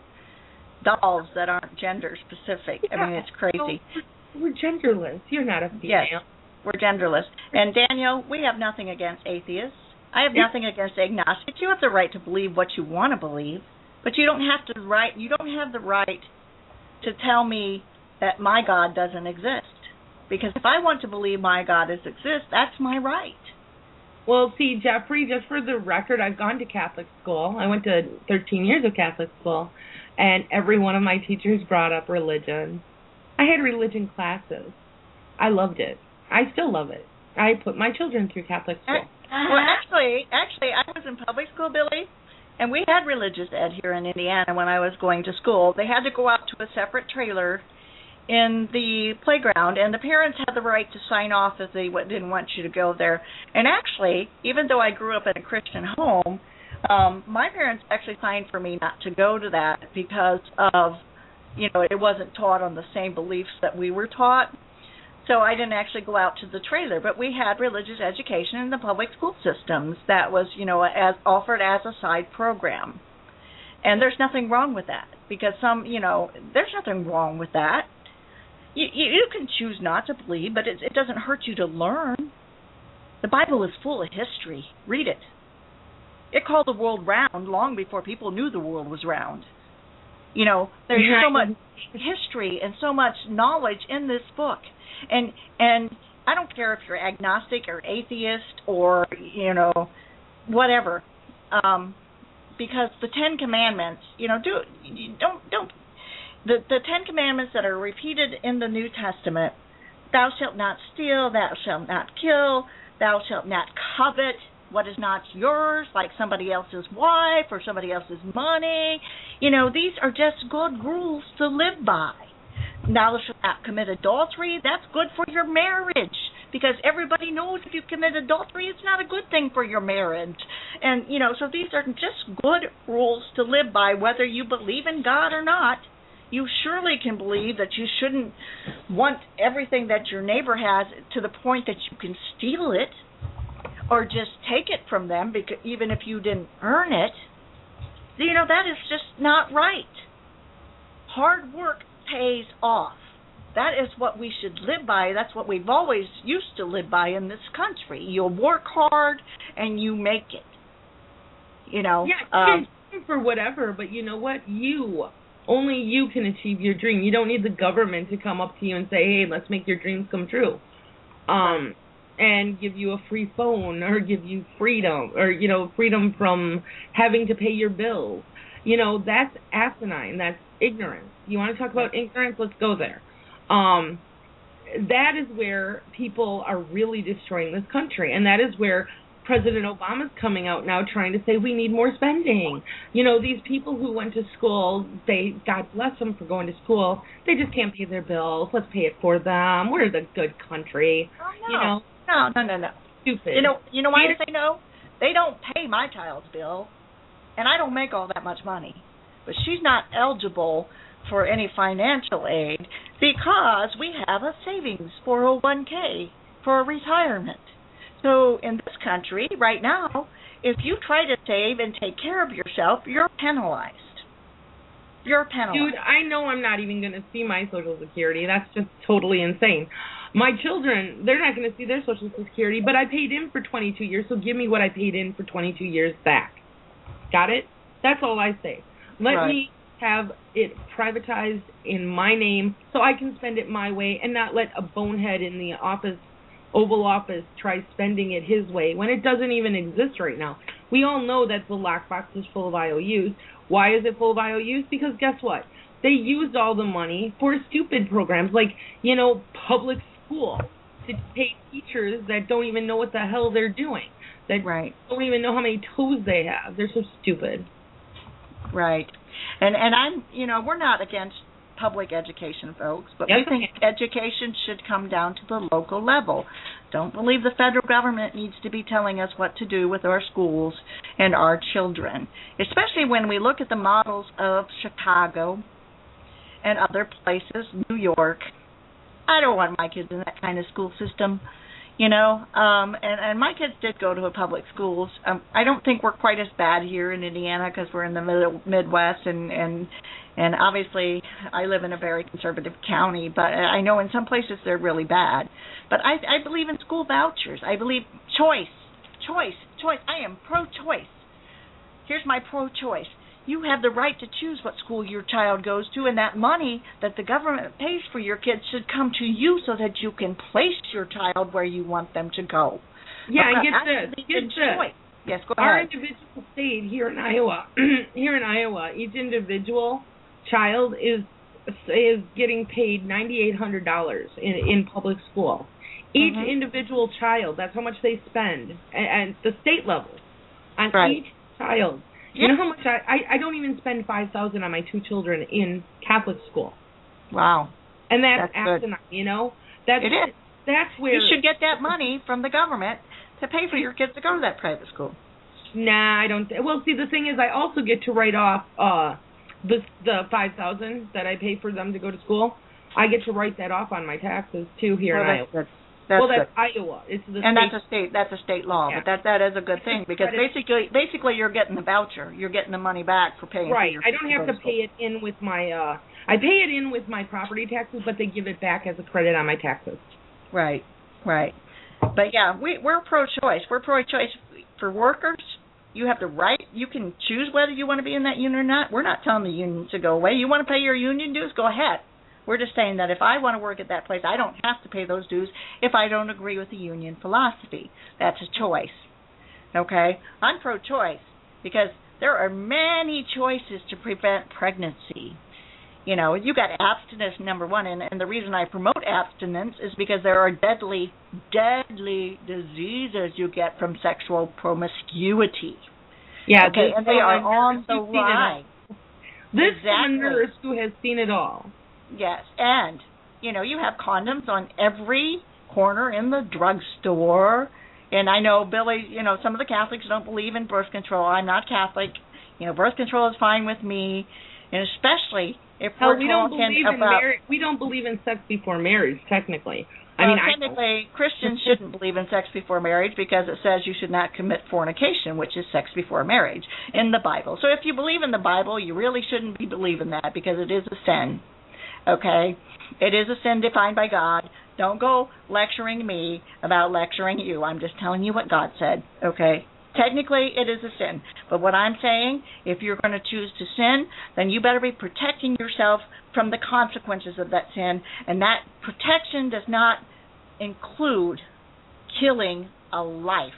Speaker 3: dolls that aren't gender specific. I mean, it's crazy.
Speaker 5: We're genderless. You're not a female.
Speaker 3: Yes, we're genderless. And Daniel, we have nothing against atheists. I have nothing against agnostics. You have the right to believe what you want to believe, but you don't have the right to tell me that my God doesn't exist. Because if I want to believe my God exists, that's my right.
Speaker 5: Well, see, Jeffrey, just for the record, I've gone to Catholic school. I went to 13 years of Catholic school, and every one of my teachers brought up religion. I had religion classes. I loved it. I still love it. I put my children through Catholic school.
Speaker 3: Well, actually, I was in public school, Billy, and we had religious ed here in Indiana when I was going to school. They had to go out to a separate trailer in the playground, and the parents had the right to sign off if they didn't want you to go there. And actually, even though I grew up in a Christian home, my parents actually signed for me not to go to that because of, it wasn't taught on the same beliefs that we were taught. So I didn't actually go out to the trailer, but we had religious education in the public school systems that was, as offered as a side program. And there's nothing wrong with that because there's nothing wrong with that. You can choose not to believe, but it doesn't hurt you to learn. The Bible is full of history. Read it. It called the world round long before people knew the world was round. There's so much history and so much knowledge in this book. And I don't care if you're agnostic or atheist or, whatever. Because the Ten Commandments, The 10 Commandments that are repeated in the New Testament, thou shalt not steal, thou shalt not kill, thou shalt not covet what is not yours, like somebody else's wife or somebody else's money. These are just good rules to live by. Thou shalt not commit adultery. That's good for your marriage because everybody knows if you commit adultery, it's not a good thing for your marriage. And, so these are just good rules to live by whether you believe in God or not. You surely can believe that you shouldn't want everything that your neighbor has to the point that you can steal it or just take it from them, because even if you didn't earn it. That is just not right. Hard work pays off. That is what we should live by. That's what we've always used to live by in this country. You'll work hard and you make it.
Speaker 5: Yeah, for whatever, but you know what? Only you can achieve your dream. You don't need the government to come up to you and say, hey, let's make your dreams come true. And give you a free phone or give you freedom or, freedom from having to pay your bills. That's asinine. That's ignorance. You want to talk about ignorance? Let's go there. That is where people are really destroying this country. And that is where President Obama's coming out now trying to say we need more spending. These people who went to school, God bless them for going to school, they just can't pay their bills. Let's pay it for them. We're the good country.
Speaker 3: Oh, no. No.
Speaker 5: Stupid.
Speaker 3: You know why I say no? They don't pay my child's bill, and I don't make all that much money. But she's not eligible for any financial aid because we have a savings 401k for retirement. So in this country right now, if you try to save and take care of yourself, you're penalized. You're penalized.
Speaker 5: Dude, I know I'm not even going to see my Social Security. That's just totally insane. My children, they're not going to see their Social Security, but I paid in for 22 years, so give me what I paid in for 22 years back. Got it? That's all I say. Let me have it privatized in my name so I can spend it my way and not let a bonehead in the Oval Office try spending it his way when it doesn't even exist right now. We all know that the lockbox is full of IOUs. Why is it full of IOUs? Because guess what? they used all the money for stupid programs like, public school to pay teachers that don't even know what the hell they're doing, that don't even know how many toes they have. They're so stupid.
Speaker 3: Right. And I'm, we're not against public education, folks, but we think education should come down to the local level. Don't believe the federal government needs to be telling us what to do with our schools and our children, especially when we look at the models of Chicago and other places, New York. I don't want my kids in that kind of school system, and my kids did go to a public schools. I don't think we're quite as bad here in Indiana because we're in the Midwest, and obviously I live in a very conservative county, but I know in some places they're really bad. But I believe in school vouchers. I believe choice. I am pro-choice. Here's my pro-choice. You have the right to choose what school your child goes to, and that money that the government pays for your kids should come to you so that you can place your child where you want them to go.
Speaker 5: Yeah, and get this.
Speaker 3: Yes, go ahead.
Speaker 5: Our individual state here in Iowa, each individual child is getting paid $9,800 in public school. Each individual child, that's how much they spend at the state level on each child. You know how much I don't even spend $5,000 on my 2 children in Catholic school.
Speaker 3: Wow.
Speaker 5: And that's asinine,
Speaker 3: it is.
Speaker 5: That's where
Speaker 3: you should get that money from the government to pay for your kids to go to that private school.
Speaker 5: Nah, I don't. Well, see, the thing is, I also get to write off the $5,000 that I pay for them to go to school. I get to write that off on my taxes too here in Iowa. That's Iowa. It's the
Speaker 3: and
Speaker 5: state.
Speaker 3: that's a state law, but that is a good thing because basically you're getting the voucher, you're getting the money back for paying.
Speaker 5: Right.
Speaker 3: For your
Speaker 5: I don't have to pay it in with my. I pay it in with my property taxes, but they give it back as a credit on my taxes.
Speaker 3: Right. But yeah, we're pro-choice. We're pro-choice for workers. You have the right. You can choose whether you want to be in that union or not. We're not telling the union to go away. You want to pay your union dues? Go ahead. We're just saying that if I want to work at that place, I don't have to pay those dues if I don't agree with the union philosophy. That's a choice. Okay? I'm pro-choice because there are many choices to prevent pregnancy. You got abstinence, number one, and the reason I promote abstinence is because there are deadly diseases you get from sexual promiscuity.
Speaker 5: Yeah,
Speaker 3: okay, and they are on the rise.
Speaker 5: This is a nurse who has seen it all.
Speaker 3: Yes, and, you have condoms on every corner in the drugstore. And I know, Billy, some of the Catholics don't believe in birth control. I'm not Catholic. Birth control is fine with me. And especially if we're talking about...
Speaker 5: we don't believe in sex before marriage, technically.
Speaker 3: Technically, Christians shouldn't believe in sex before marriage because it says you should not commit fornication, which is sex before marriage, in the Bible. So if you believe in the Bible, you really shouldn't be believing that because it is a sin. Okay? It is a sin defined by God. Don't go lecturing me about lecturing you. I'm just telling you what God said. Okay? Technically, it is a sin. But what I'm saying, if you're going to choose to sin, then you better be protecting yourself from the consequences of that sin. And that protection does not include killing a life.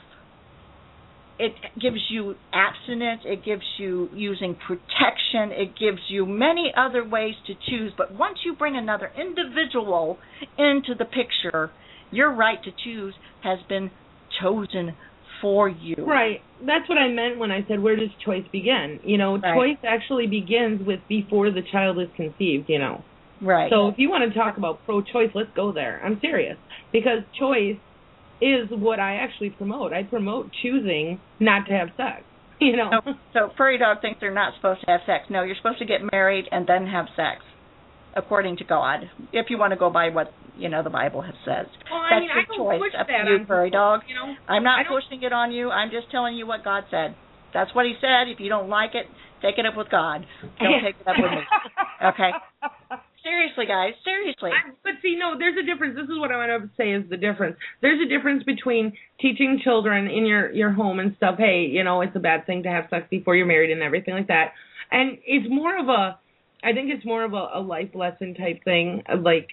Speaker 3: It gives you abstinence. It gives you using protection. It gives you many other ways to choose. But once you bring another individual into the picture, your right to choose has been chosen for you.
Speaker 5: Right. That's what I meant when I said, where does choice begin? Choice actually begins with before the child is conceived,
Speaker 3: Right.
Speaker 5: So if you want to talk about pro-choice, let's go there. I'm serious. Because choice is what I actually promote. I promote choosing not to have sex,
Speaker 3: So Furry Dog thinks they're not supposed to have sex. No, you're supposed to get married and then have sex, according to God, if you want to go by what, the Bible has said.
Speaker 5: Well,
Speaker 3: That's
Speaker 5: I
Speaker 3: your
Speaker 5: don't
Speaker 3: choice.
Speaker 5: push
Speaker 3: Up
Speaker 5: that
Speaker 3: to you,
Speaker 5: on
Speaker 3: Furry Dog. I'm not
Speaker 5: don't
Speaker 3: pushing it on you. I'm just telling you what God said. That's what he said. If you don't like it, take it up with God. Don't take it up with me. Okay? Seriously, guys. Seriously.
Speaker 5: But see, no, there's a difference. This is what I want to say is the difference. There's a difference between teaching children in your home and stuff, hey, it's a bad thing to have sex before you're married and everything like that. And it's more of I think it's more of a life lesson type thing. Like,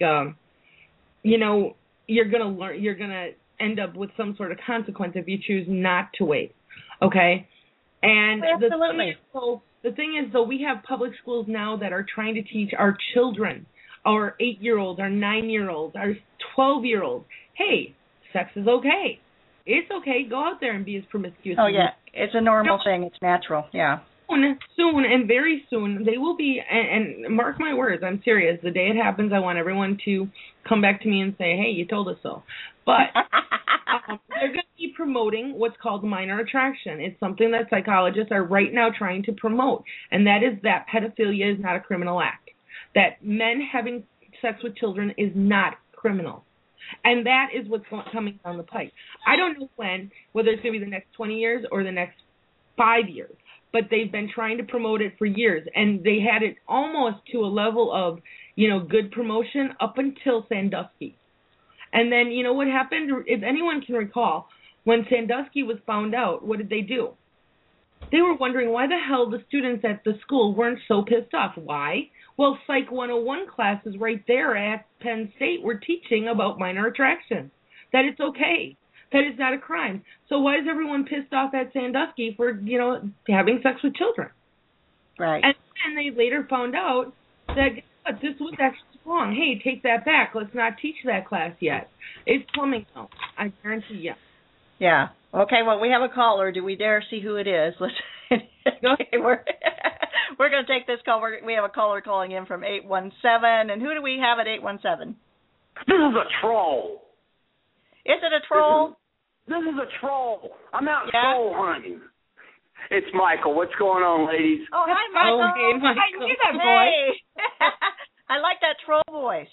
Speaker 5: you're going to end up with some sort of consequence if you choose not to wait. Okay? And
Speaker 3: absolutely.
Speaker 5: The thing is, though, we have public schools now that are trying to teach our children, our 8-year-olds, our 9-year-olds, our 12-year-olds, hey, sex is okay. It's okay. Go out there and be as promiscuous.
Speaker 3: Oh, yeah. It's a normal thing. It's natural. Yeah.
Speaker 5: Soon, and very soon, they will be, and mark my words, I'm serious. The day it happens, I want everyone to come back to me and say, hey, you told us so. But they're going to be promoting what's called minor attraction. It's something that psychologists are right now trying to promote, and that is that pedophilia is not a criminal act. That men having sex with children is not criminal. And that is what's coming down the pike. I don't know when, whether it's going to be the next 20 years or the next 5 years, but they've been trying to promote it for years, and they had it almost to a level of, good promotion up until Sandusky. And then, you know what happened? If anyone can recall, when Sandusky was found out, what did they do? They were wondering why the hell the students at the school weren't so pissed off. Why? Well, Psych 101 classes right there at Penn State were teaching about minor attraction, that it's okay, that it's not a crime. So why is everyone pissed off at Sandusky for, having sex with children?
Speaker 3: Right.
Speaker 5: And then they later found out that this was actually wrong. Hey, take that back. Let's not teach that class yet. It's coming though. I guarantee you.
Speaker 3: Yeah. Okay, well, we have a caller. Do we dare see who it is? Let's. Okay, we're going to take this call. We have a caller calling in from 817. And who do we have at 817?
Speaker 7: This is a troll.
Speaker 3: Is it a troll?
Speaker 7: This is a troll. I'm out troll hunting. It's Michael. What's going on, ladies?
Speaker 3: Oh, hi, Michael.
Speaker 5: Oh, hey, Michael.
Speaker 3: I knew that voice. I like that troll voice.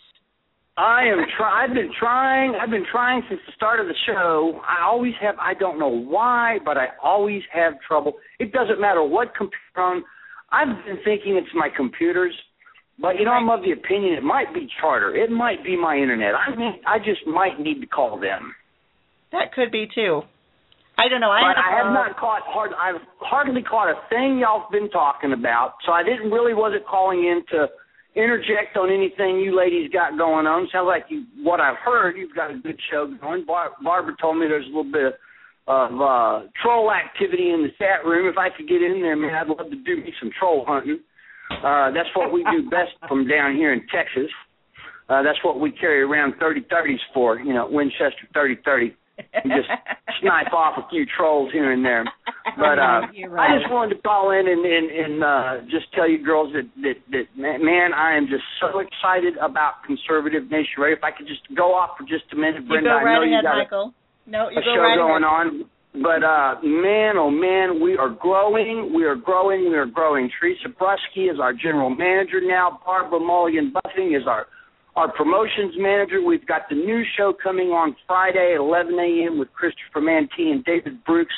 Speaker 7: I've been trying since the start of the show. I don't know why, but I always have trouble. It doesn't matter what computer I'm on. I've been thinking it's my computers, but I'm of the opinion it might be Charter. It might be my internet. I just might need to call them.
Speaker 3: That could be too. I don't know.
Speaker 7: I've hardly caught a thing y'all have been talking about, so I wasn't calling in to interject on anything you ladies got going on. Sounds like what I've heard, you've got a good show going. Barbara told me there's a little bit of troll activity in the chat room. If I could get in there, man, I'd love to do me some troll hunting. That's what we do best from down here in Texas. That's what we carry around 30-30s for, Winchester 30-30. Just snipe off a few trolls here and there. But
Speaker 3: right.
Speaker 7: I just wanted to call in and just tell you girls that man, I am just so excited about Conservative Nation Radio. If I could just go off for just a minute, Brenda.
Speaker 3: You go right
Speaker 7: I know
Speaker 3: ahead,
Speaker 7: you got
Speaker 3: Michael. No, you
Speaker 7: a
Speaker 3: go
Speaker 7: show
Speaker 3: right
Speaker 7: going
Speaker 3: ahead.
Speaker 7: on. But, man, oh, man, we are growing. We are growing. We are growing. Teresa Brusky is our general manager now. Barbara Mulligan-Buffing is our promotions manager. We've got the new show coming on Friday at 11 a.m. with Christopher Mantee and David Brooks.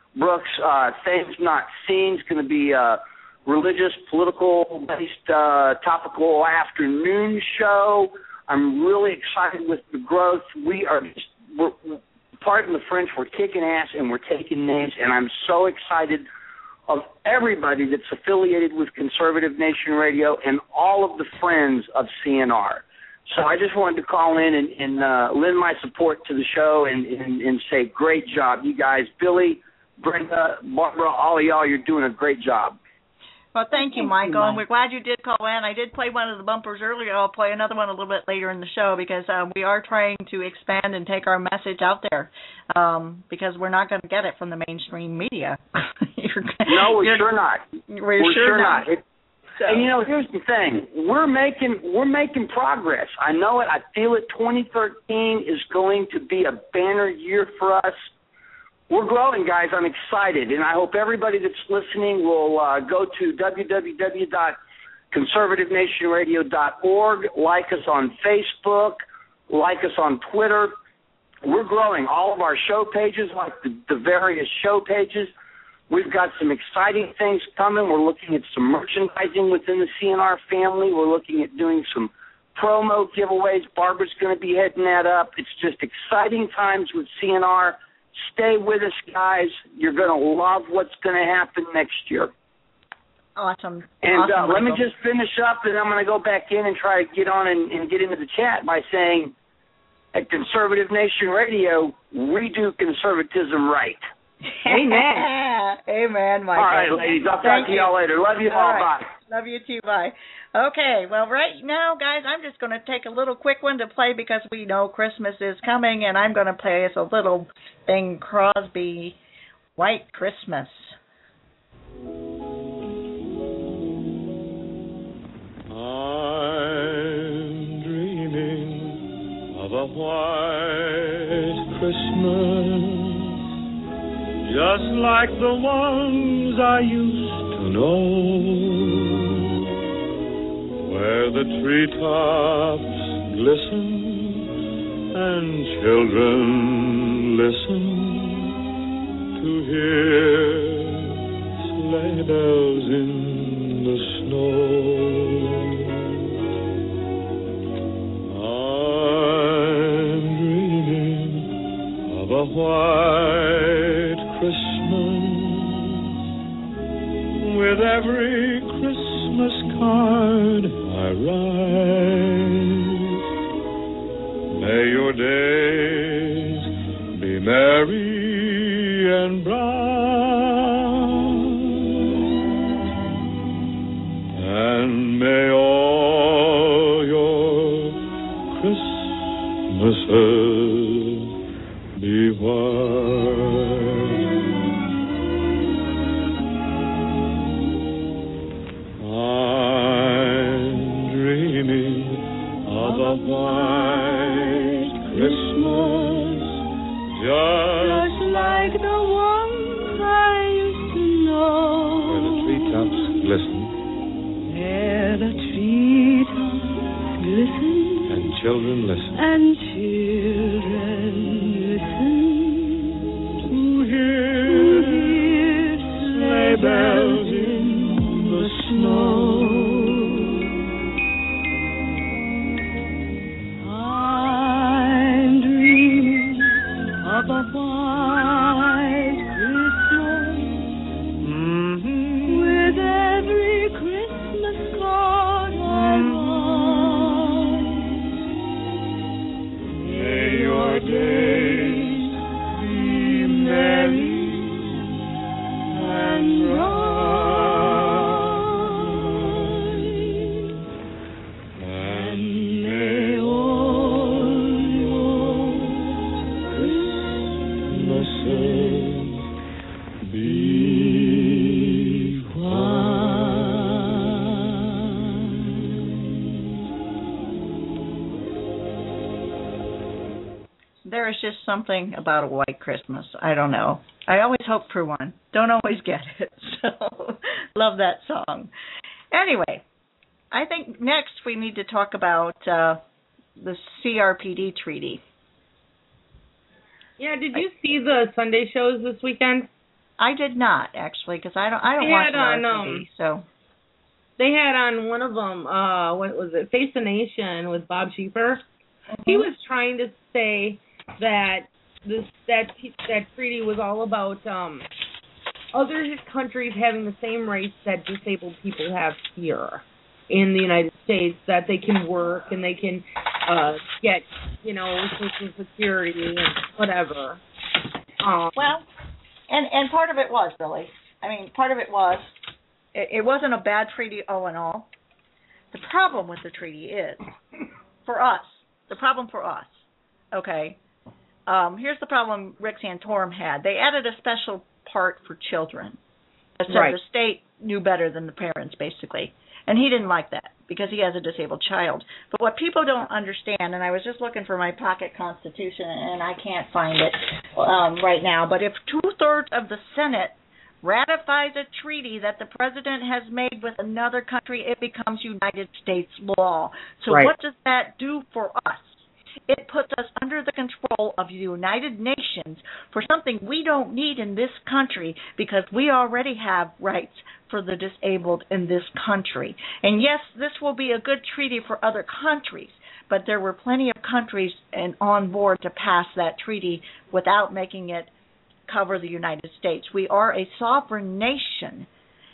Speaker 7: Things Not Seen is going to be a religious, political-based, topical afternoon show. I'm really excited with the growth. We're pardon the French, we're kicking ass and we're taking names, and I'm so excited of everybody that's affiliated with Conservative Nation Radio and all of the friends of CNR. So I just wanted to call in and lend my support to the show and say great job. You guys, Billy, Brenda, Barbara, all of y'all, you're doing a great job.
Speaker 3: Well, thank you, Michael, and we're glad you did call in. I did play one of the bumpers earlier. I'll play another one a little bit later in the show because we are trying to expand and take our message out there because we're not going to get it from the mainstream media.
Speaker 7: No, we're sure not.
Speaker 3: We're sure not.
Speaker 7: And here's the thing: we're making progress. I know it. I feel it. 2013 is going to be a banner year for us. We're growing, guys. I'm excited, and I hope everybody that's listening will go to www.conservativenationradio.org, like us on Facebook, like us on Twitter. We're growing. All of our show pages, like the various show pages, we've got some exciting things coming. We're looking at some merchandising within the CNR family. We're looking at doing some promo giveaways. Barbara's going to be heading that up. It's just exciting times with CNR. Stay with us, guys. You're going to love what's going to happen next year.
Speaker 3: Awesome.
Speaker 7: And
Speaker 3: awesome,
Speaker 7: let me just finish up, and I'm going to go back in and try to get on and get into the chat by saying, at Conservative Nation Radio, we do conservatism right.
Speaker 5: Amen.
Speaker 3: Amen, Michael.
Speaker 7: All right, ladies. I'll talk to y'all later. Love you all.
Speaker 3: Right.
Speaker 7: Bye.
Speaker 3: Love you too. Bye. Okay, well, right now, guys, I'm just going to take a little quick one to play because we know Christmas is coming, and I'm going to play us a little Bing Crosby, White Christmas.
Speaker 8: I'm dreaming of a white Christmas, just like the ones I used to know, where the treetops glisten and children listen to hear sleigh bells in the snow. I'm dreaming of a white Christmas, with every Christmas card I write. May your days be merry and bright, and may all your Christmases be white. I'm dreaming of a white Christmas, just like the ones I used to know, where the treetops glisten, where the treetops glisten, and children listen, to hear sleigh bells in the snow. I'm dreaming of a white Christmas, with every Christmas card I write. May your days be merry and bright, and may all your Christmases be
Speaker 3: There is just something about a white Christmas. I don't know. I always hope for one. Don't always get it. So, love that song. Anyway, I think next we need to talk about the CRPD treaty.
Speaker 5: Yeah, did you see the Sunday shows this weekend?
Speaker 3: I did not, actually, because I don't watch CRPD. So
Speaker 5: they had on one of them, what was it, Face the Nation with Bob Schieffer. He was trying to say that that treaty was all about other countries having the same rights that disabled people have here in the United States, that they can work and they can get, Social Security and whatever.
Speaker 3: Well, and part of it was, really. I mean, part of it was, it wasn't a bad treaty all in all. The problem with the treaty is, for us, okay, here's the problem Rick Santorum had. They added a special part for children. That said, the state knew better than the parents, basically. And he didn't like that because he has a disabled child. But what people don't understand, and I was just looking for my pocket constitution, and I can't find it right now, but if 2/3 of the Senate ratifies a treaty that the president has made with another country, it becomes United States law. So what does that do for us? It puts us under the control of the United Nations for something we don't need in this country because we already have rights for the disabled in this country. And yes, this will be a good treaty for other countries, but there were plenty of countries on board to pass that treaty without making it cover the United States. We are a sovereign nation.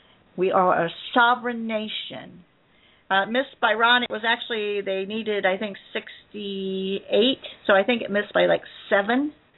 Speaker 3: Missed by Ron, it was actually, they needed, I think, 68, so I think it missed by like 7.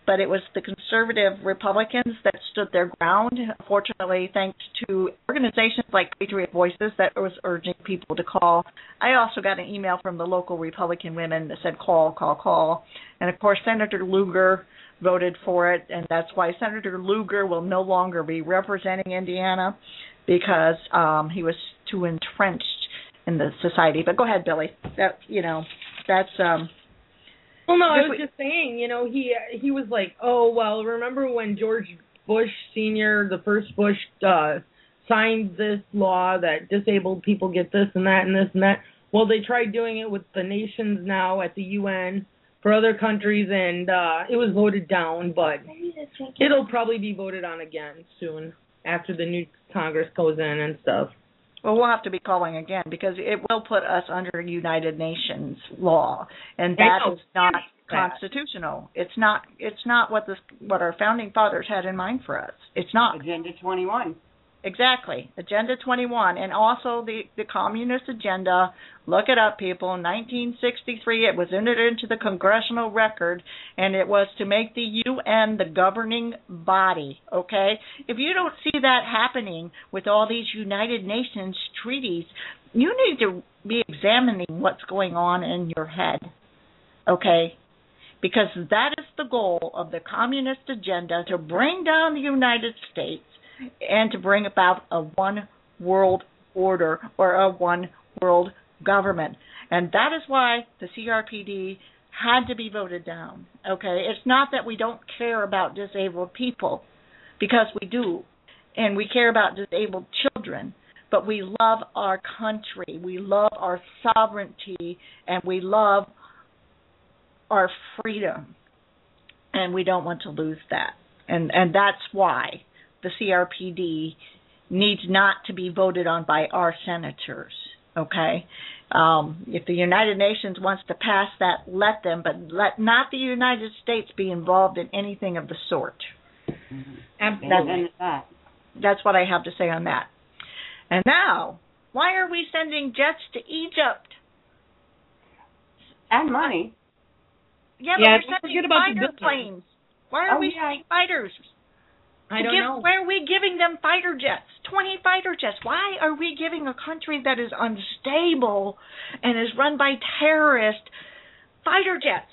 Speaker 3: but it was the conservative Republicans that stood their ground. Fortunately, thanks to organizations like Patriot Voices that was urging people to call. I also got an email from the local Republican women that said call, call, call. And, of course, Senator Lugar voted for it, and that's why Senator Lugar will no longer be representing Indiana because he was too entrenched in the society. But go ahead, Billy. That, that's...
Speaker 5: Well, no, I was just saying, he was like, oh, well, remember when George Bush Sr., the first Bush, signed this law that disabled people get this and that and this and that? Well, they tried doing it with the nations now at the UN for other countries, and it was voted down, but it'll probably be voted on again soon after the new Congress goes in and stuff.
Speaker 3: Well, we'll have to be calling again because it will put us under United Nations law, and that is not constitutional. It's not what our founding fathers had in mind for us. It's not.
Speaker 6: Agenda 21.
Speaker 3: Exactly. Agenda 21, and also the communist agenda. Look it up, people. 1963, it was entered into the congressional record, and it was to make the UN the governing body, okay? If you don't see that happening with all these United Nations treaties, you need to be examining what's going on in your head, okay? Because that is the goal of the communist agenda, to bring down the United States and to bring about a one world order or a one world government. And that is why the CRPD had to be voted down. Okay? It's not that we don't care about disabled people, because we do. And we care about disabled children. But we love our country. We love our sovereignty. And we love our freedom. And we don't want to lose that. And that's why the CRPD needs not to be voted on by our senators, okay? If the United Nations wants to pass that, let them, but let not the United States be involved in anything of the sort.
Speaker 5: Absolutely.
Speaker 3: That's what I have to say on that. And now, why are we sending jets to Egypt?
Speaker 6: And money.
Speaker 3: Yeah, but we're sending fighter planes. Why are we sending fighters?
Speaker 5: I don't know.
Speaker 3: Why are we giving them fighter jets? 20 fighter jets. Why are we giving a country that is unstable and is run by terrorists fighter jets?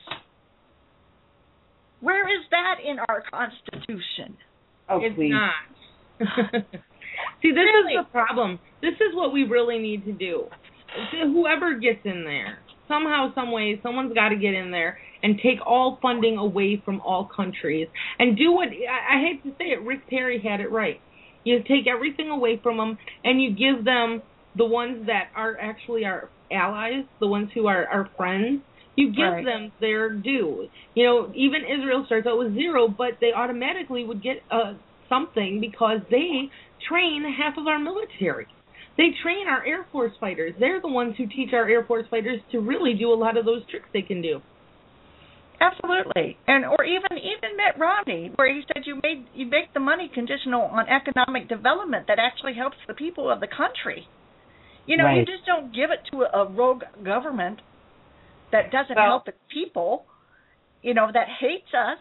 Speaker 3: Where is that in our Constitution?
Speaker 6: Oh,
Speaker 5: it's
Speaker 6: please.
Speaker 5: not. See, this is the problem. This is what we really need to do. Whoever gets in there, somehow, some way, someone's got to get in there and take all funding away from all countries and do what, I hate to say it, Rick Perry had it right. You take everything away from them and you give them the ones that are actually our allies, the ones who are our friends. You give them their due. Even Israel starts out with zero, but they automatically would get something because they train half of our military. They train our Air Force fighters. They're the ones who teach our Air Force fighters to really do a lot of those tricks they can do.
Speaker 3: Absolutely, or even Mitt Romney, where he said you make the money conditional on economic development that actually helps the people of the country. You just don't give it to a rogue government that doesn't help the people. That hates us.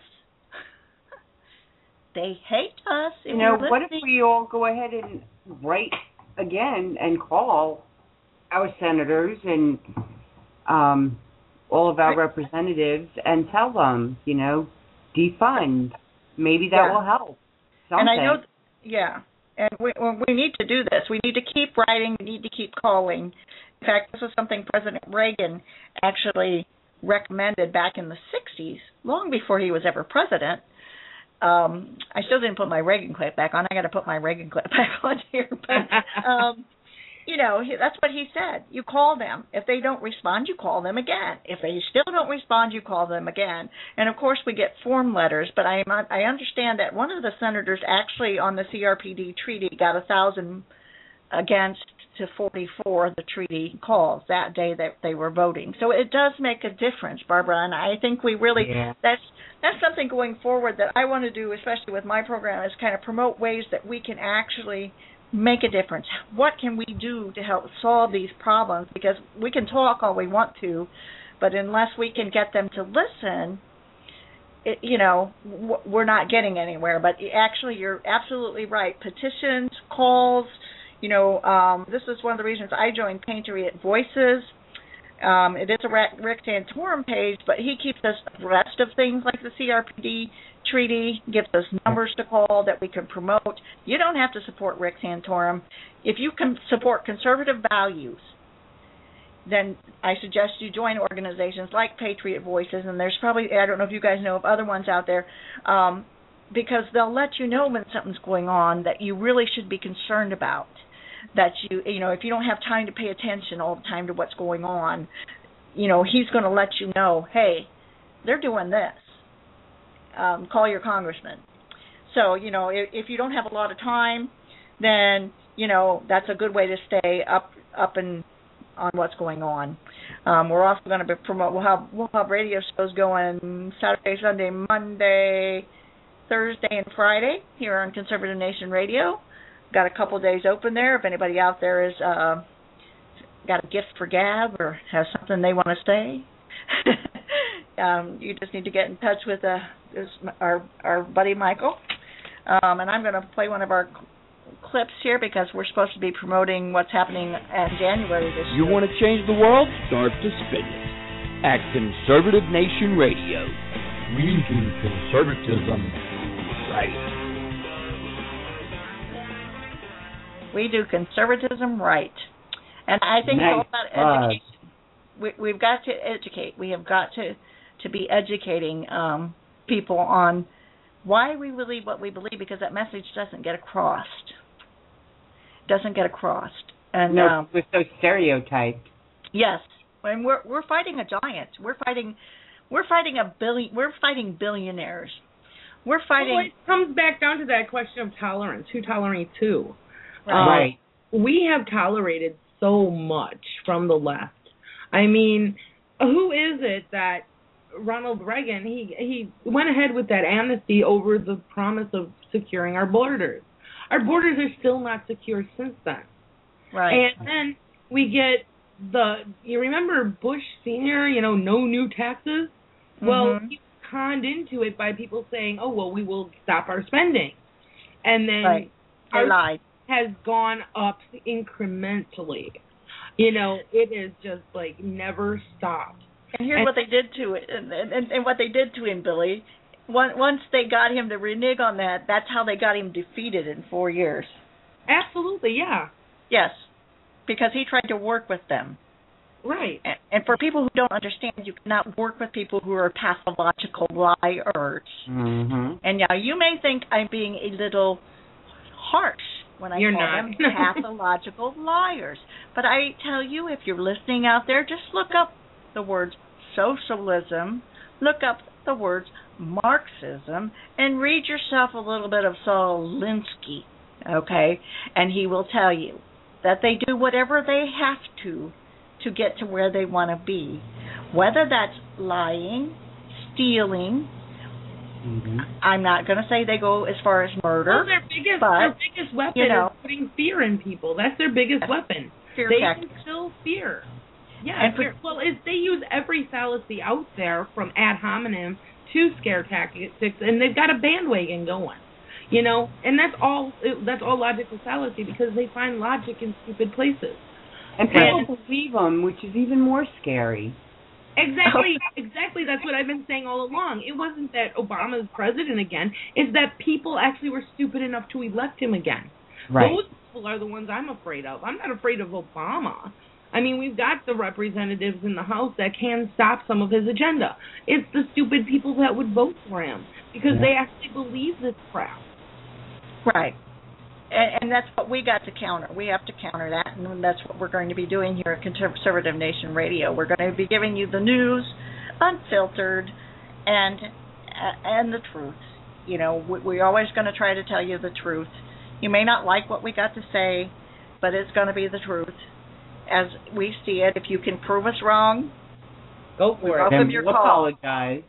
Speaker 3: They hate us.
Speaker 6: What if we all go ahead and write again and call our senators and all of our representatives and tell them, defund. Maybe that will help. Something.
Speaker 3: And I know, and we need to do this. We need to keep writing. We need to keep calling. In fact, this was something President Reagan actually recommended back in the 60s, long before he was ever president. I still didn't put my Reagan clip back on. I got to put my Reagan clip back on here. But, that's what he said. You call them. If they don't respond, you call them again. If they still don't respond, you call them again. And, of course, we get form letters. But I understand that one of the senators actually on the CRPD treaty got 1,000 against to 44 the treaty calls that day that they were voting. So it does make a difference, Barbara, and I think we really that's something going forward that I want to do, especially with my program, is kind of promote ways that we can actually make a difference. What can we do to help solve these problems? Because we can talk all we want to, but unless we can get them to listen, we're not getting anywhere. But actually, you're absolutely right. Petitions, calls. This is one of the reasons I joined Patriot Voices. It is a Rick Santorum page, but he keeps us abreast of things like the CRPD treaty, gives us numbers to call that we can promote. You don't have to support Rick Santorum. If you can support conservative values, then I suggest you join organizations like Patriot Voices, and there's probably, I don't know if you guys know of other ones out there, because they'll let you know when something's going on that you really should be concerned about. That if you don't have time to pay attention all the time to what's going on, he's going to let you know, hey, they're doing this. Call your congressman. So, if you don't have a lot of time, then, that's a good way to stay up and on what's going on. We're also going to promote, we'll have radio shows going Saturday, Sunday, Monday, Thursday, and Friday here on Conservative Nation Radio. Got a couple of days open there. If anybody out there is got a gift for gab or has something they want to say, you just need to get in touch with our buddy Michael. And I'm going to play one of our clips here because we're supposed to be promoting what's happening in January this year.
Speaker 2: You want to change the world? Start to spin it. At Conservative Nation Radio. We do conservatism right.
Speaker 3: We do conservatism right. And I think it's all about education. We've got to educate. We have got to be educating people on why we believe what we believe, because that message doesn't get across. And
Speaker 6: we're so stereotyped.
Speaker 3: Yes. And we're fighting a giant. We're fighting billionaires. We're fighting.
Speaker 5: Well, it comes back down to that question of tolerance. Who tolerates who?
Speaker 6: Right.
Speaker 5: We have tolerated so much from the left. I mean, who is it that Ronald Reagan, he went ahead with that amnesty over the promise of securing our borders. Our borders are still not secure since then.
Speaker 3: Right.
Speaker 5: And then we get you remember Bush Sr., no new taxes? Mm-hmm. Well, he was conned into it by people saying, oh, well, we will stop our spending. And then
Speaker 3: they lied.
Speaker 5: Has gone up incrementally. It is just never stopped.
Speaker 3: And here's what they did to it, and what they did to him, Billy. Once they got him to renege on that, that's how they got him defeated in 4 years.
Speaker 5: Absolutely, yeah.
Speaker 3: Yes, because he tried to work with them.
Speaker 5: Right.
Speaker 3: And for people who don't understand, you cannot work with people who are pathological liars.
Speaker 6: Mm-hmm.
Speaker 3: And now you may think I'm being a little harsh when I call them pathological liars. But I tell you, if you're listening out there, just look up the words socialism, look up the words Marxism, and read yourself a little bit of Saul Alinsky, okay? And he will tell you that they do whatever they have to get to where they want to be, whether that's lying, stealing.
Speaker 6: Mm-hmm.
Speaker 3: I'm not going to say they go as far as murder.
Speaker 5: Well, their biggest weapon is putting fear in people. That's their biggest weapon.
Speaker 3: Fear
Speaker 5: they
Speaker 3: tactics.
Speaker 5: instill fear. Yeah, they use every fallacy out there from ad hominem to scare tactics, and they've got a bandwagon going. And that's all logical fallacy, because they find logic in stupid places.
Speaker 6: And people believe them, which is even more scary.
Speaker 5: Exactly. That's what I've been saying all along. It wasn't that Obama is president again. It's that people actually were stupid enough to elect him again.
Speaker 6: Right.
Speaker 5: Those people are the ones I'm afraid of. I'm not afraid of Obama. I mean, we've got the representatives in the House that can stop some of his agenda. It's the stupid people that would vote for him because they actually believe this crap.
Speaker 3: Right. And that's what we got to counter. We have to counter that, and that's what we're going to be doing here at Conservative Nation Radio. We're going to be giving you the news, unfiltered, and the truth. We're always going to try to tell you the truth. You may not like what we got to say, but it's going to be the truth as we see it. If you can prove us wrong,
Speaker 5: go for it.
Speaker 3: Welcome your call.
Speaker 6: Apologize.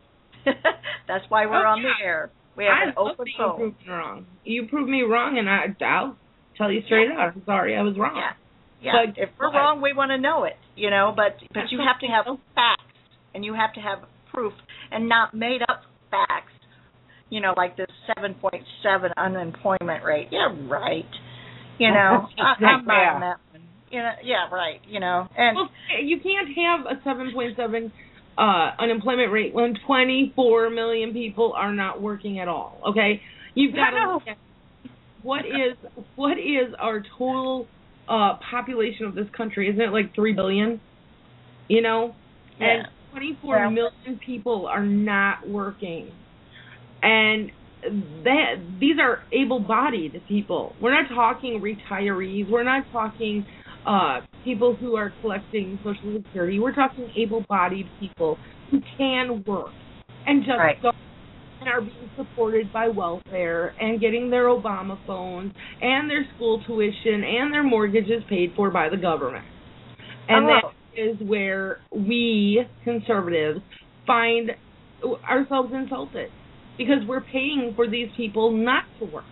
Speaker 3: That's why we're on the air. We have an open phone.
Speaker 5: You prove me wrong, and I'll tell you straight out. I'm sorry, I was wrong.
Speaker 3: Yeah. But if we're wrong, we want to know it. But you have to have facts, and you have to have proof, and not made up facts. You know, like this 7.7 unemployment rate. Yeah, right. You know, I'm buying that one. You know, yeah, right. You know, and
Speaker 5: well, you can't have a 7.7 unemployment rate when 24 million people are not working at all. Okay, you've got to look at what is our total population of this country? Isn't it like 3 billion? You know, and 24 million people are not working, and these are able-bodied people. We're not talking retirees. We're not talking people who are collecting Social Security. We're talking able-bodied people who can work and just don't, and are being supported by welfare and getting their Obama phones and their school tuition and their mortgages paid for by the government. And that is where we conservatives find ourselves insulted, because we're paying for these people not to work.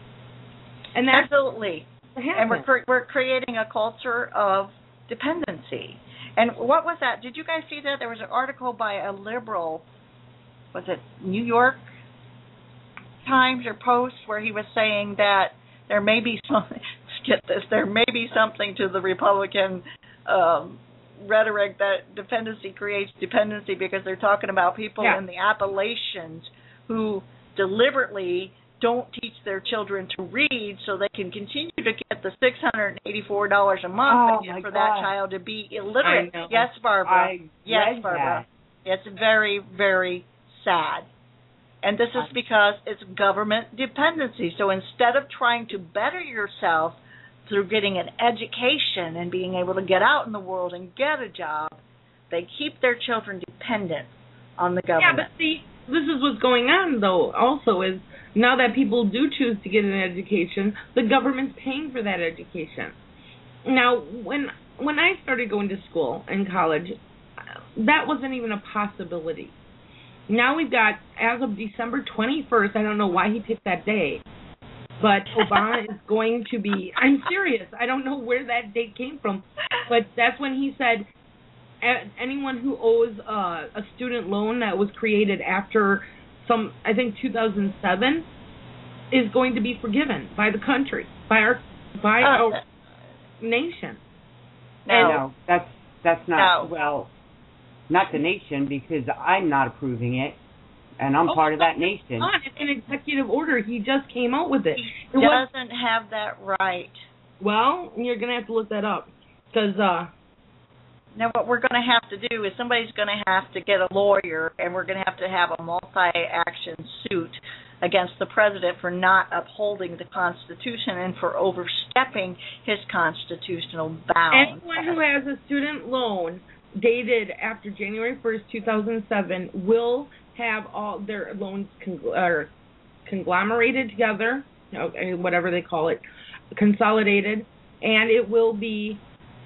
Speaker 5: And that's
Speaker 3: absolutely. And we're creating a culture of dependency. And what was that? Did you guys see that? There was an article by a liberal, was it New York Times or Post, where he was saying that there may be something, get this, there may be something to the Republican rhetoric that dependency creates dependency, because they're talking about people in the Appalachians who deliberately don't teach their children to read so they can continue to get the $684 a month for that child to be illiterate. Yes, Barbara. Yes, Barbara. It's very, very sad. And this is because it's government dependency. So instead of trying to better yourself through getting an education and being able to get out in the world and get a job, they keep their children dependent on the government.
Speaker 5: Yeah, but see, this is what's going on, though, also, is now that people do choose to get an education, the government's paying for that education. Now, when I started going to school in college, that wasn't even a possibility. Now we've got, as of December 21st, I don't know why he picked that day, but Obama is going to be, I'm serious, I don't know where that date came from, but that's when he said anyone who owes a student loan that was created after I think 2007 is going to be forgiven by the country, by our nation.
Speaker 6: No, that's not well, not the nation, because I'm not approving it, and I'm part of that nation.
Speaker 5: It's an executive order. He just came out with it.
Speaker 3: He doesn't have that right.
Speaker 5: Well, you're going to have to look that up, because
Speaker 3: now what we're going to have to do is somebody's going to have to get a lawyer, and we're going to have a multi-action suit against the president for not upholding the Constitution and for overstepping his constitutional bounds.
Speaker 5: Anyone who has a student loan dated after January 1st, 2007 will have all their loans conglomerated together, whatever they call it, consolidated, and it will be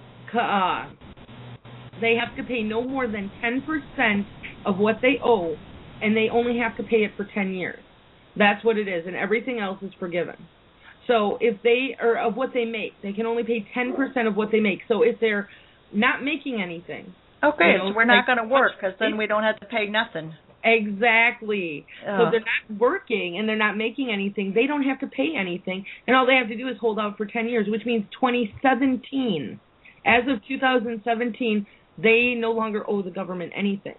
Speaker 5: they have to pay no more than 10% of what they owe, and they only have to pay it for 10 years. That's what it is, and everything else is forgiven. So if they are of what they make, they can only pay 10% of what they make. So if they're not making anything,
Speaker 3: so we're not going to work, because then we don't have to pay nothing.
Speaker 5: Exactly. So if they're not working and they're not making anything, they don't have to pay anything, and all they have to do is hold out for 10 years, which means 2017. As of 2017, they no longer owe the government anything.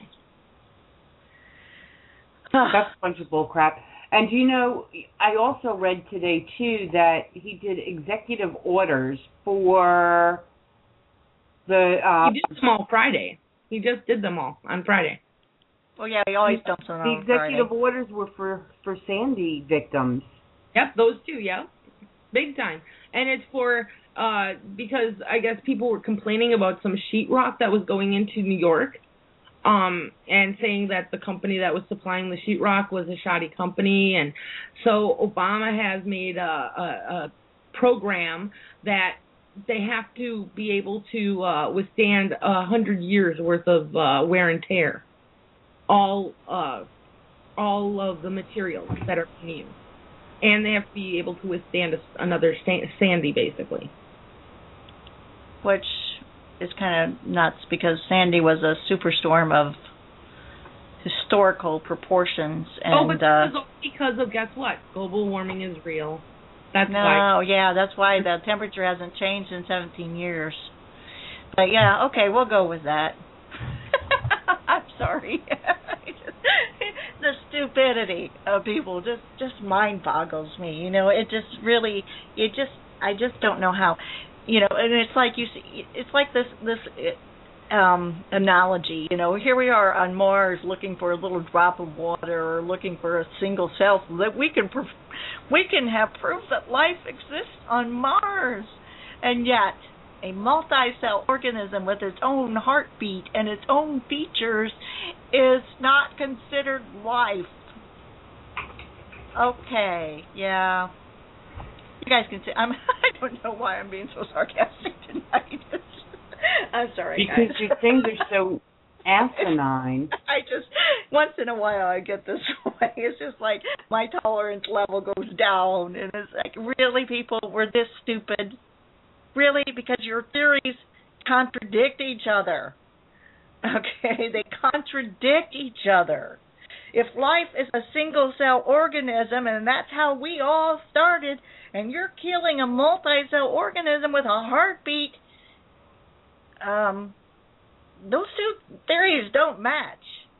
Speaker 6: That's a bunch of bull crap. And you know, I also read today too that he did executive orders for the.
Speaker 5: He did them all Friday. He just did them all on Friday.
Speaker 3: Well, yeah, he always dumps them on Friday.
Speaker 6: The executive orders were for Sandy victims.
Speaker 5: Yep, those two. Yeah, big time. And it's for because I guess people were complaining about some sheetrock that was going into New York. And saying that the company that was supplying the sheetrock was a shoddy company, and so Obama has made a program that they have to be able to withstand 100 years worth of wear and tear, all of the materials that are being used, and they have to be able to withstand another Sandy, basically.
Speaker 3: Which is kind of nuts, because Sandy was a superstorm of historical proportions.
Speaker 5: And, because of, guess what? Global warming is real. That's why.
Speaker 3: No, yeah, that's why the temperature hasn't changed in 17 years. But yeah, okay, we'll go with that. I'm sorry. The stupidity of people just mind boggles me. It just really, I just don't know how, and it's like you see, it's like this analogy. Here we are on Mars looking for a little drop of water or looking for a single cell so that we can have proof that life exists on Mars, and yet a multi-cell organism with its own heartbeat and its own features is not considered life. Okay, yeah. You guys can see. I don't know why I'm being so sarcastic tonight. I'm sorry,
Speaker 6: because
Speaker 3: guys.
Speaker 6: Your things are so asinine.
Speaker 3: I just, once in a while I get this way. It's just like my tolerance level goes down, and it's like, really, people, we're this stupid? Really? Because your theories contradict each other. Okay? They contradict each other. If life is a single-cell organism, and that's how we all started, and you're killing a multi-cell organism with a heartbeat, those two theories don't match.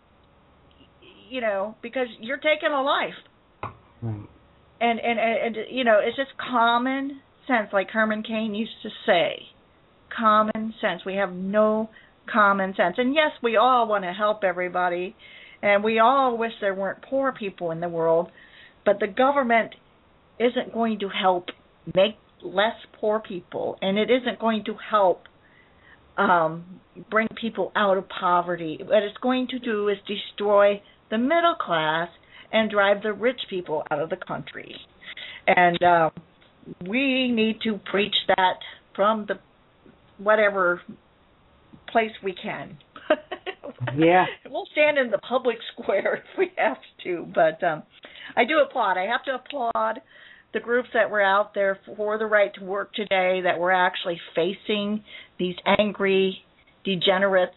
Speaker 3: Because you're taking a life.
Speaker 6: Right.
Speaker 3: And it's just common sense, like Herman Cain used to say. Common sense. We have no common sense. And yes, we all want to help everybody, and we all wish there weren't poor people in the world, but the government isn't going to help make less poor people, and it isn't going to help bring people out of poverty. What it's going to do is destroy the middle class and drive the rich people out of the country. And we need to preach that from the whatever place we can.
Speaker 6: Yeah.
Speaker 3: We'll stand in the public square if we have to, but I do applaud. I have to applaud the groups that were out there for the right to work today, that were actually facing these angry degenerates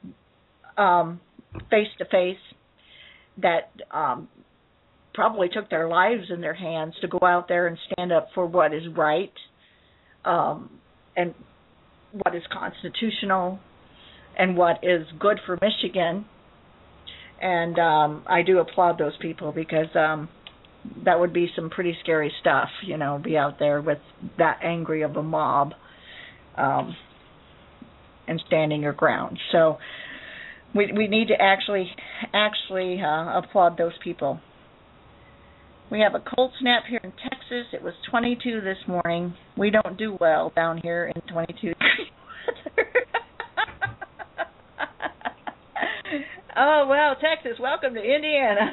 Speaker 3: face to face, that probably took their lives in their hands to go out there and stand up for what is right and what is constitutional and what is good for Michigan. And I do applaud those people, because that would be some pretty scary stuff, be out there with that angry of a mob and standing your ground. So we need to actually applaud those people. We have a cold snap here in Texas. It was 22 this morning. We don't do well down here in 22 degree weather. Oh, well, Texas, welcome to Indiana.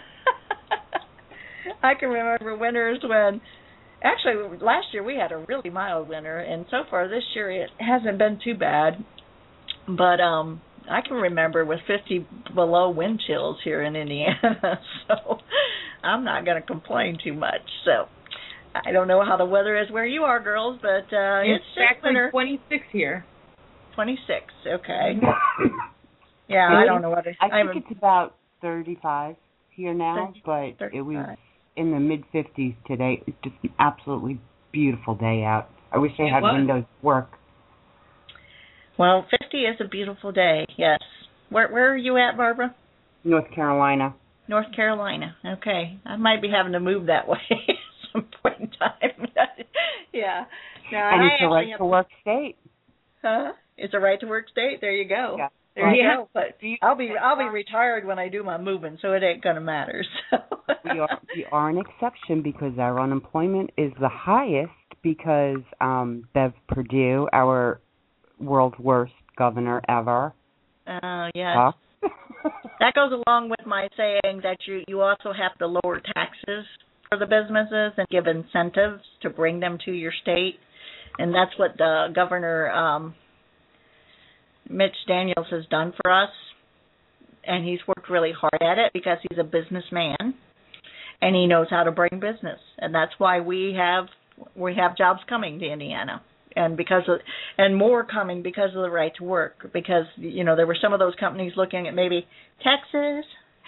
Speaker 3: I can remember winters when, actually, last year we had a really mild winter, and so far this year it hasn't been too bad. But I can remember with 50 below wind chills here in Indiana, so I'm not going to complain too much. So I don't know how the weather is where you are, girls, but it's just winter.
Speaker 5: 26 here.
Speaker 3: 26, okay. Yeah, I don't know what it is.
Speaker 6: I think it's about 35 here now, 30, but 35. It was in the mid-50s today. It's just an absolutely beautiful day out. I wish I had windows to work.
Speaker 3: Well, 50 is a beautiful day, yes. Where are you at, Barbara?
Speaker 6: North Carolina.
Speaker 3: North Carolina, okay. I might be having to move that way at some point in time. Yeah. No,
Speaker 6: and it's a right-to-work state.
Speaker 3: Huh? It's a right-to-work state? There you go.
Speaker 6: Yeah.
Speaker 3: There you go. But I'll be retired when I do my moving, so it ain't gonna matter. So.
Speaker 6: we are an exception because our unemployment is the highest because Bev Perdue, our world's worst governor ever.
Speaker 3: Yes. That goes along with my saying that you also have to lower taxes for the businesses and give incentives to bring them to your state, and that's what Governor Mitch Daniels has done for us, and he's worked really hard at it because he's a businessman and he knows how to bring business, and that's why we have jobs coming to Indiana, and more coming because of the right to work, because there were some of those companies looking at maybe Texas,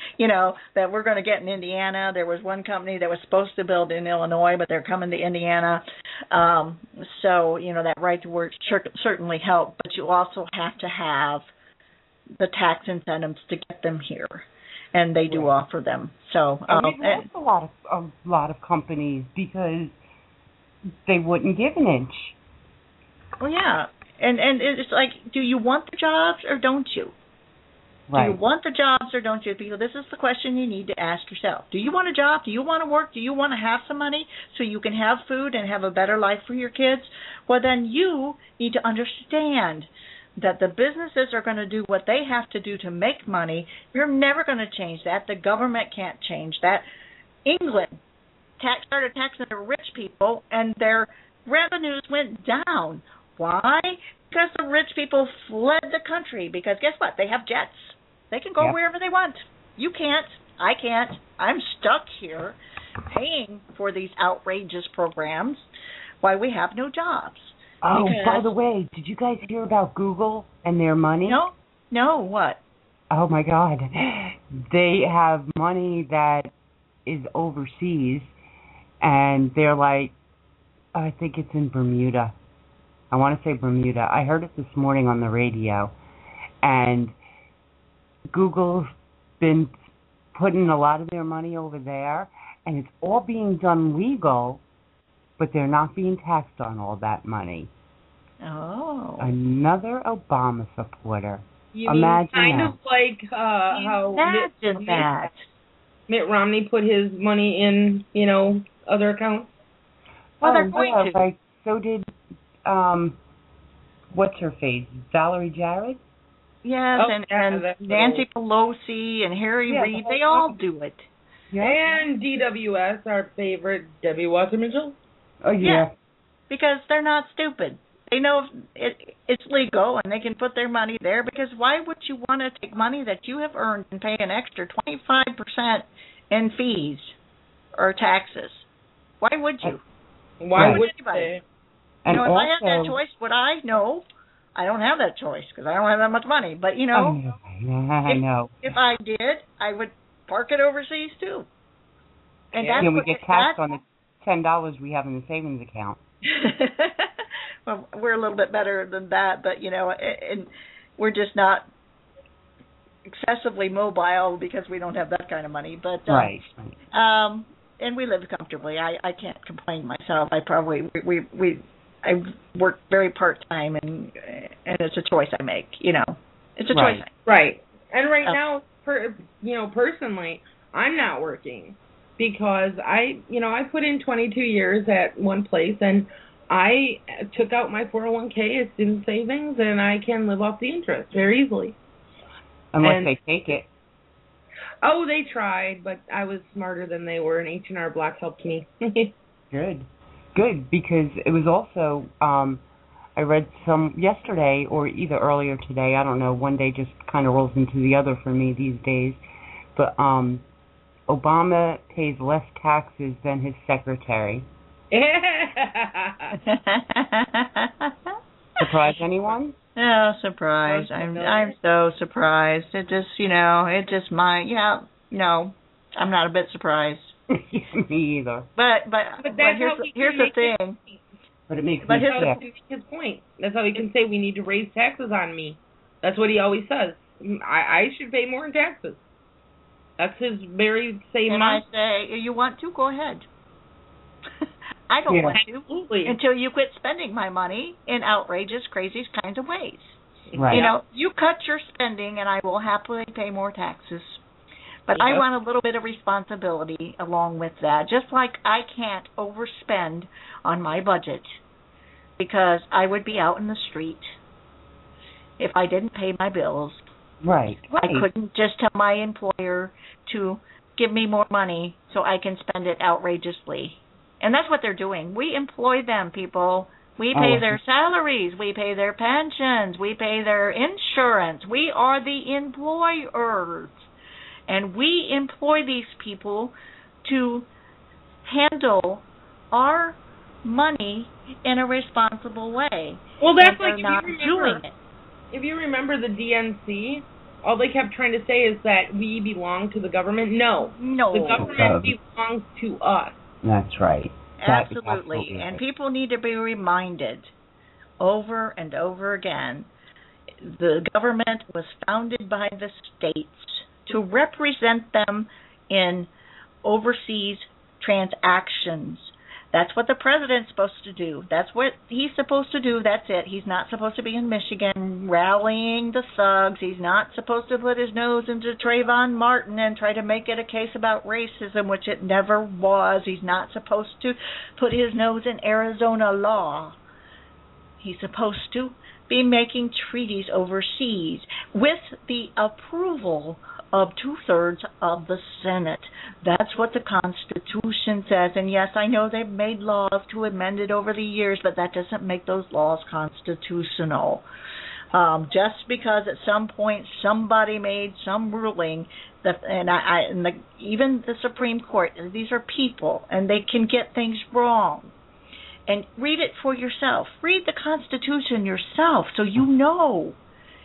Speaker 3: that we're going to get in Indiana. There was one company that was supposed to build in Illinois, but they're coming to Indiana. So, that right to work certainly helped, but you also have to have the tax incentives to get them here, and they do offer them. So
Speaker 6: we've lost a lot of companies because they wouldn't give an inch.
Speaker 3: Well, yeah, and it's like, do you want the jobs or don't you?
Speaker 6: Right.
Speaker 3: Do you want the jobs or don't you? Because this is the question you need to ask yourself. Do you want a job? Do you want to work? Do you want to have some money so you can have food and have a better life for your kids? Well, then you need to understand that the businesses are going to do what they have to do to make money. You're never going to change that. The government can't change that. England started taxing the rich people, and their revenues went down. Why? Because the rich people fled the country. Because guess what? They have jets. They can go wherever they want. You can't. I can't. I'm stuck here paying for these outrageous programs. Why we have no jobs.
Speaker 6: Oh, by the way, did you guys hear about Google and their money?
Speaker 3: No, what?
Speaker 6: Oh, my God. They have money that is overseas, and they're like, I think it's in Bermuda. I want to say Bermuda. I heard it this morning on the radio, and Google's been putting a lot of their money over there, and it's all being done legal, but they're not being taxed on all that money.
Speaker 3: Oh.
Speaker 6: Another Obama supporter.
Speaker 5: You
Speaker 6: Imagine
Speaker 5: mean kind
Speaker 6: that.
Speaker 5: of like how Mitt Romney put his money in, other accounts?
Speaker 3: Well, they're going to.
Speaker 6: Like, so did, what's her face? Valerie Jarrett?
Speaker 3: Yes, and Nancy Pelosi and Harry Reid, they all do it.
Speaker 5: Yeah. And DWS, our favorite, Debbie Wasser-Mitchell.
Speaker 6: Oh, yeah.
Speaker 3: Because they're not stupid. They know it's legal and they can put their money there, because why would you want to take money that you have earned and pay an extra 25% in fees or taxes? Why would you?
Speaker 5: Why would anybody?
Speaker 6: And
Speaker 3: if I had that choice, would I? No. I don't have that choice because I don't have that much money. But,
Speaker 6: I know.
Speaker 3: If I did, I would park it overseas, too. And that's
Speaker 6: we get taxed on the $10 we have in the savings account.
Speaker 3: Well, we're a little bit better than that, but, and we're just not excessively mobile because we don't have that kind of money. But
Speaker 6: right.
Speaker 3: And we live comfortably. I can't complain myself. I probably I work very part-time, and it's a choice I make, It's a choice I make.
Speaker 5: Right. And right now, personally, I'm not working because I put in 22 years at one place, and I took out my 401k as student savings, and I can live off the interest very easily.
Speaker 6: Unless they take it.
Speaker 5: Oh, they tried, but I was smarter than they were, and H&R Block helped me.
Speaker 6: Good, because it was also, I read some yesterday or either earlier today, I don't know, one day just kind of rolls into the other for me these days, but Obama pays less taxes than his secretary. Surprise anyone?
Speaker 3: No, surprised. I'm so surprised. It just, I'm not a bit surprised.
Speaker 6: Me either.
Speaker 3: But here's the thing.
Speaker 6: But it makes
Speaker 5: me sick. His point. That's how he can say we need to raise taxes on me. That's what he always says. I should pay more in taxes. That's his very same.
Speaker 3: And I say, you want to? Go ahead. I don't want to.
Speaker 5: Absolutely.
Speaker 3: Until you quit spending my money in outrageous, crazy kinds of ways.
Speaker 6: Right.
Speaker 3: You cut your spending, and I will happily pay more taxes. But I want a little bit of responsibility along with that. Just like I can't overspend on my budget because I would be out in the street if I didn't pay my bills.
Speaker 6: Right.
Speaker 3: I couldn't just tell my employer to give me more money so I can spend it outrageously. And that's what they're doing. We employ them, people. We pay their salaries. We pay their pensions. We pay their insurance. We are the employers. And we employ these people to handle our money in a responsible way.
Speaker 5: Well, that's
Speaker 3: like if you remember the DNC,
Speaker 5: All they kept trying to say is that we belong to the government. No. The government belongs to us.
Speaker 6: That's right.
Speaker 3: Absolutely. And people need to be reminded over and over again, the government was founded by the states to represent them in overseas transactions. That's what the president's supposed to do. That's what he's supposed to do. That's it. He's not supposed to be in Michigan rallying the thugs. He's not supposed to put his nose into Trayvon Martin and try to make it a case about racism, which it never was. He's not supposed to put his nose in Arizona law. He's supposed to be making treaties overseas with the approval of 2/3 of the Senate. That's what the Constitution says. And yes, I know they've made laws to amend it over the years, but that doesn't make those laws constitutional. Just because at some point somebody made some ruling, even the Supreme Court, these are people, and they can get things wrong. And read it for yourself. Read the Constitution yourself so you know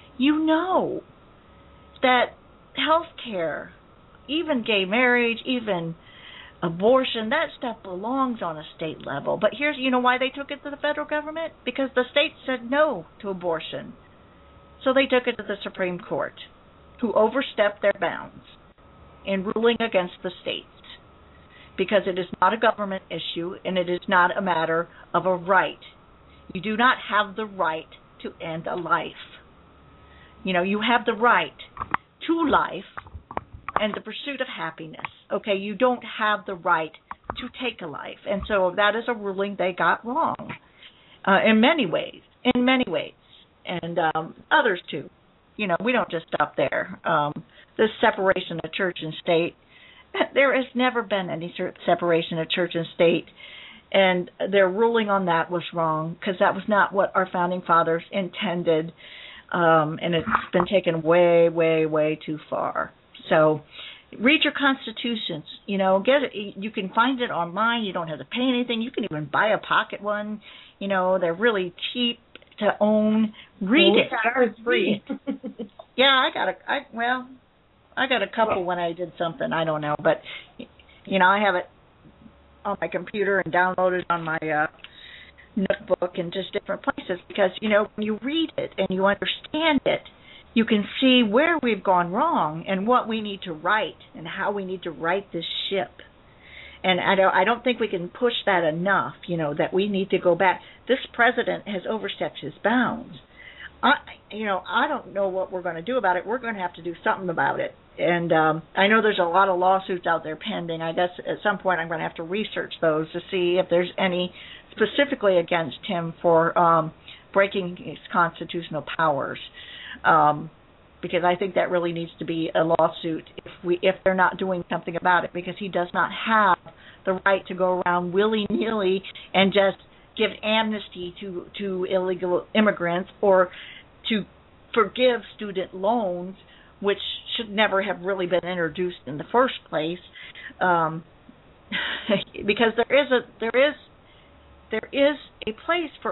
Speaker 3: that health care, even gay marriage, even abortion, that stuff belongs on a state level. But here's, why they took it to the federal government? Because the states said no to abortion. So they took it to the Supreme Court, who overstepped their bounds in ruling against the states. Because it is not a government issue, and it is not a matter of a right. You do not have the right to end a life. You have the right to life and the pursuit of happiness. Okay, you don't have the right to take a life. And so that is a ruling they got wrong in many ways. And others too. We don't just stop there. This separation of church and state, there has never been any separation of church and state, and their ruling on that was wrong because that was not what our founding fathers intended, and it's been taken way, way, way too far. So read your constitutions. Get it. You can find it online. You don't have to pay anything. You can even buy a pocket one. They're really cheap to own. Read it.
Speaker 5: Ours free.
Speaker 3: Yeah, I got a couple when I did something, I don't know, but I have it on my computer and downloaded on my notebook and just different places because when you read it and you understand it, you can see where we've gone wrong and what we need to right and how we need to right this ship. And I don't think we can push that enough, that we need to go back. This president has overstepped his bounds. I don't know what we're going to do about it. We're going to have to do something about it. And I know there's a lot of lawsuits out there pending. I guess at some point I'm going to have to research those to see if there's any specifically against him for breaking his constitutional powers. Because I think that really needs to be a lawsuit if they're not doing something about it, because he does not have the right to go around willy-nilly and just give amnesty to illegal immigrants or to forgive student loans, which should never have really been introduced in the first place, because there is a place for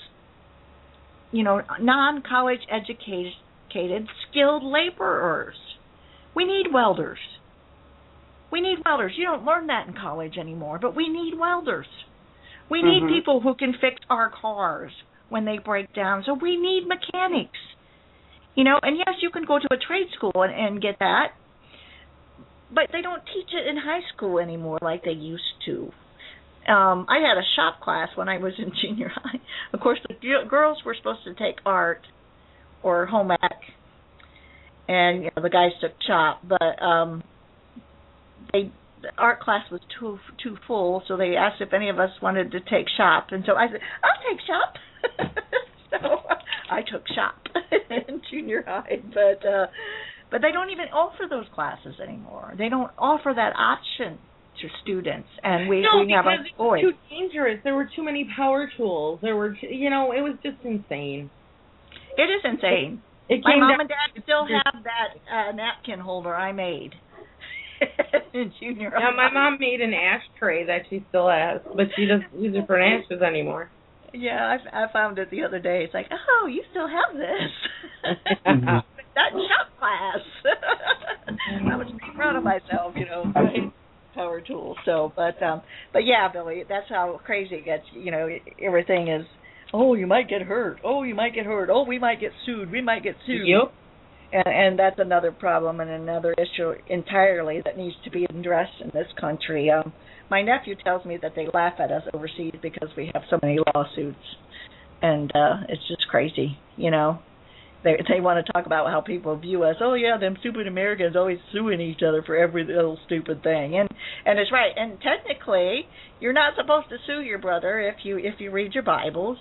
Speaker 3: non-college educated skilled laborers. We need welders. You don't learn that in college anymore, but we need welders. We need people who can fix our cars when they break down. So we need mechanics. And yes, you can go to a trade school and get that, but they don't teach it in high school anymore like they used to. I had a shop class when I was in junior high. Of course, the girls were supposed to take art or home ec, and the guys took shop, but the art class was too full, so they asked if any of us wanted to take shop, and so I said, I'll take shop. So I took shop in junior high, but they don't even offer those classes anymore. They don't offer that option to students, and we have a voice.
Speaker 5: It was too dangerous. There were too many power tools. There were, it was just insane.
Speaker 3: It is insane. My mom and dad still have that napkin holder I made in junior high.
Speaker 5: Yeah, my mom made an ashtray that she still has, but she doesn't use it for ashes anymore.
Speaker 3: Yeah, I found it the other day. It's like, oh, you still have this. that shop class. I was pretty proud of myself, my power tool. So, but yeah, Billy, that's how crazy it gets. Everything is, oh, you might get hurt. Oh, you might get hurt. Oh, we might get sued. We might get sued.
Speaker 5: Yep.
Speaker 3: And that's another problem and another issue entirely that needs to be addressed in this country. My nephew tells me that they laugh at us overseas because we have so many lawsuits, and it's just crazy, They want to talk about how people view us. Oh yeah, them stupid Americans always suing each other for every little stupid thing, and it's right. And technically, you're not supposed to sue your brother if you read your Bibles,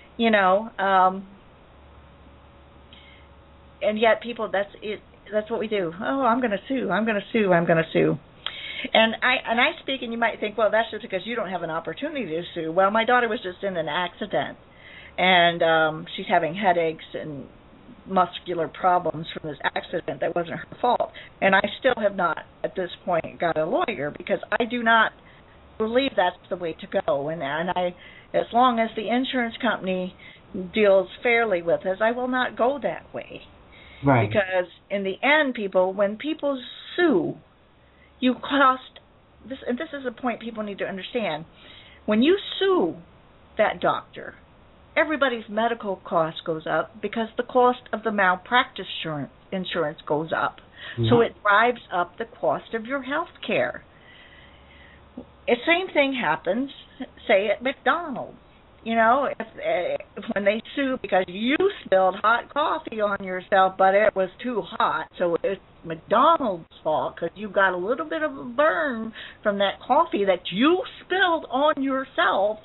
Speaker 3: And yet people, that's it. That's what we do. Oh, I'm going to sue. I'm going to sue. I'm going to sue. And I speak, and you might think, well, that's just because you don't have an opportunity to sue. Well, my daughter was just in an accident, and she's having headaches and muscular problems from this accident that wasn't her fault. And I still have not, at this point, got a lawyer because I do not believe that's the way to go. And I, as long as the insurance company deals fairly with us, I will not go that way.
Speaker 6: Right.
Speaker 3: Because in the end, when people sue, you cost this, and this is a point people need to understand. When you sue that doctor, everybody's medical cost goes up because the cost of the malpractice insurance goes up. Mm-hmm. So it drives up the cost of your health care. The same thing happens, say, at McDonald's. If when they sue because you spilled hot coffee on yourself, but it was too hot, so it's McDonald's fault because you got a little bit of a burn from that coffee that you spilled on yourself,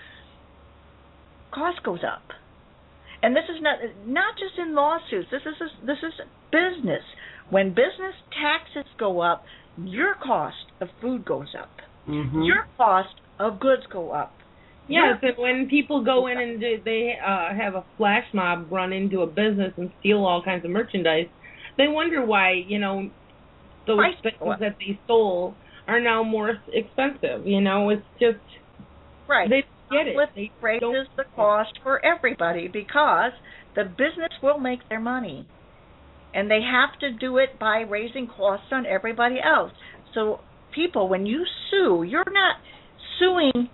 Speaker 3: cost goes up. And this is not just in lawsuits. This is business. When business taxes go up, your cost of food goes up. Mm-hmm. Your cost of goods go up.
Speaker 5: Yes, and when people go in and they have a flash mob run into a business and steal all kinds of merchandise, they wonder why, those things that they stole are now more expensive. It's just
Speaker 3: right.
Speaker 5: They get it.
Speaker 3: It raises the cost for everybody because the business will make their money, and they have to do it by raising costs on everybody else. So people, when you sue, you're not suing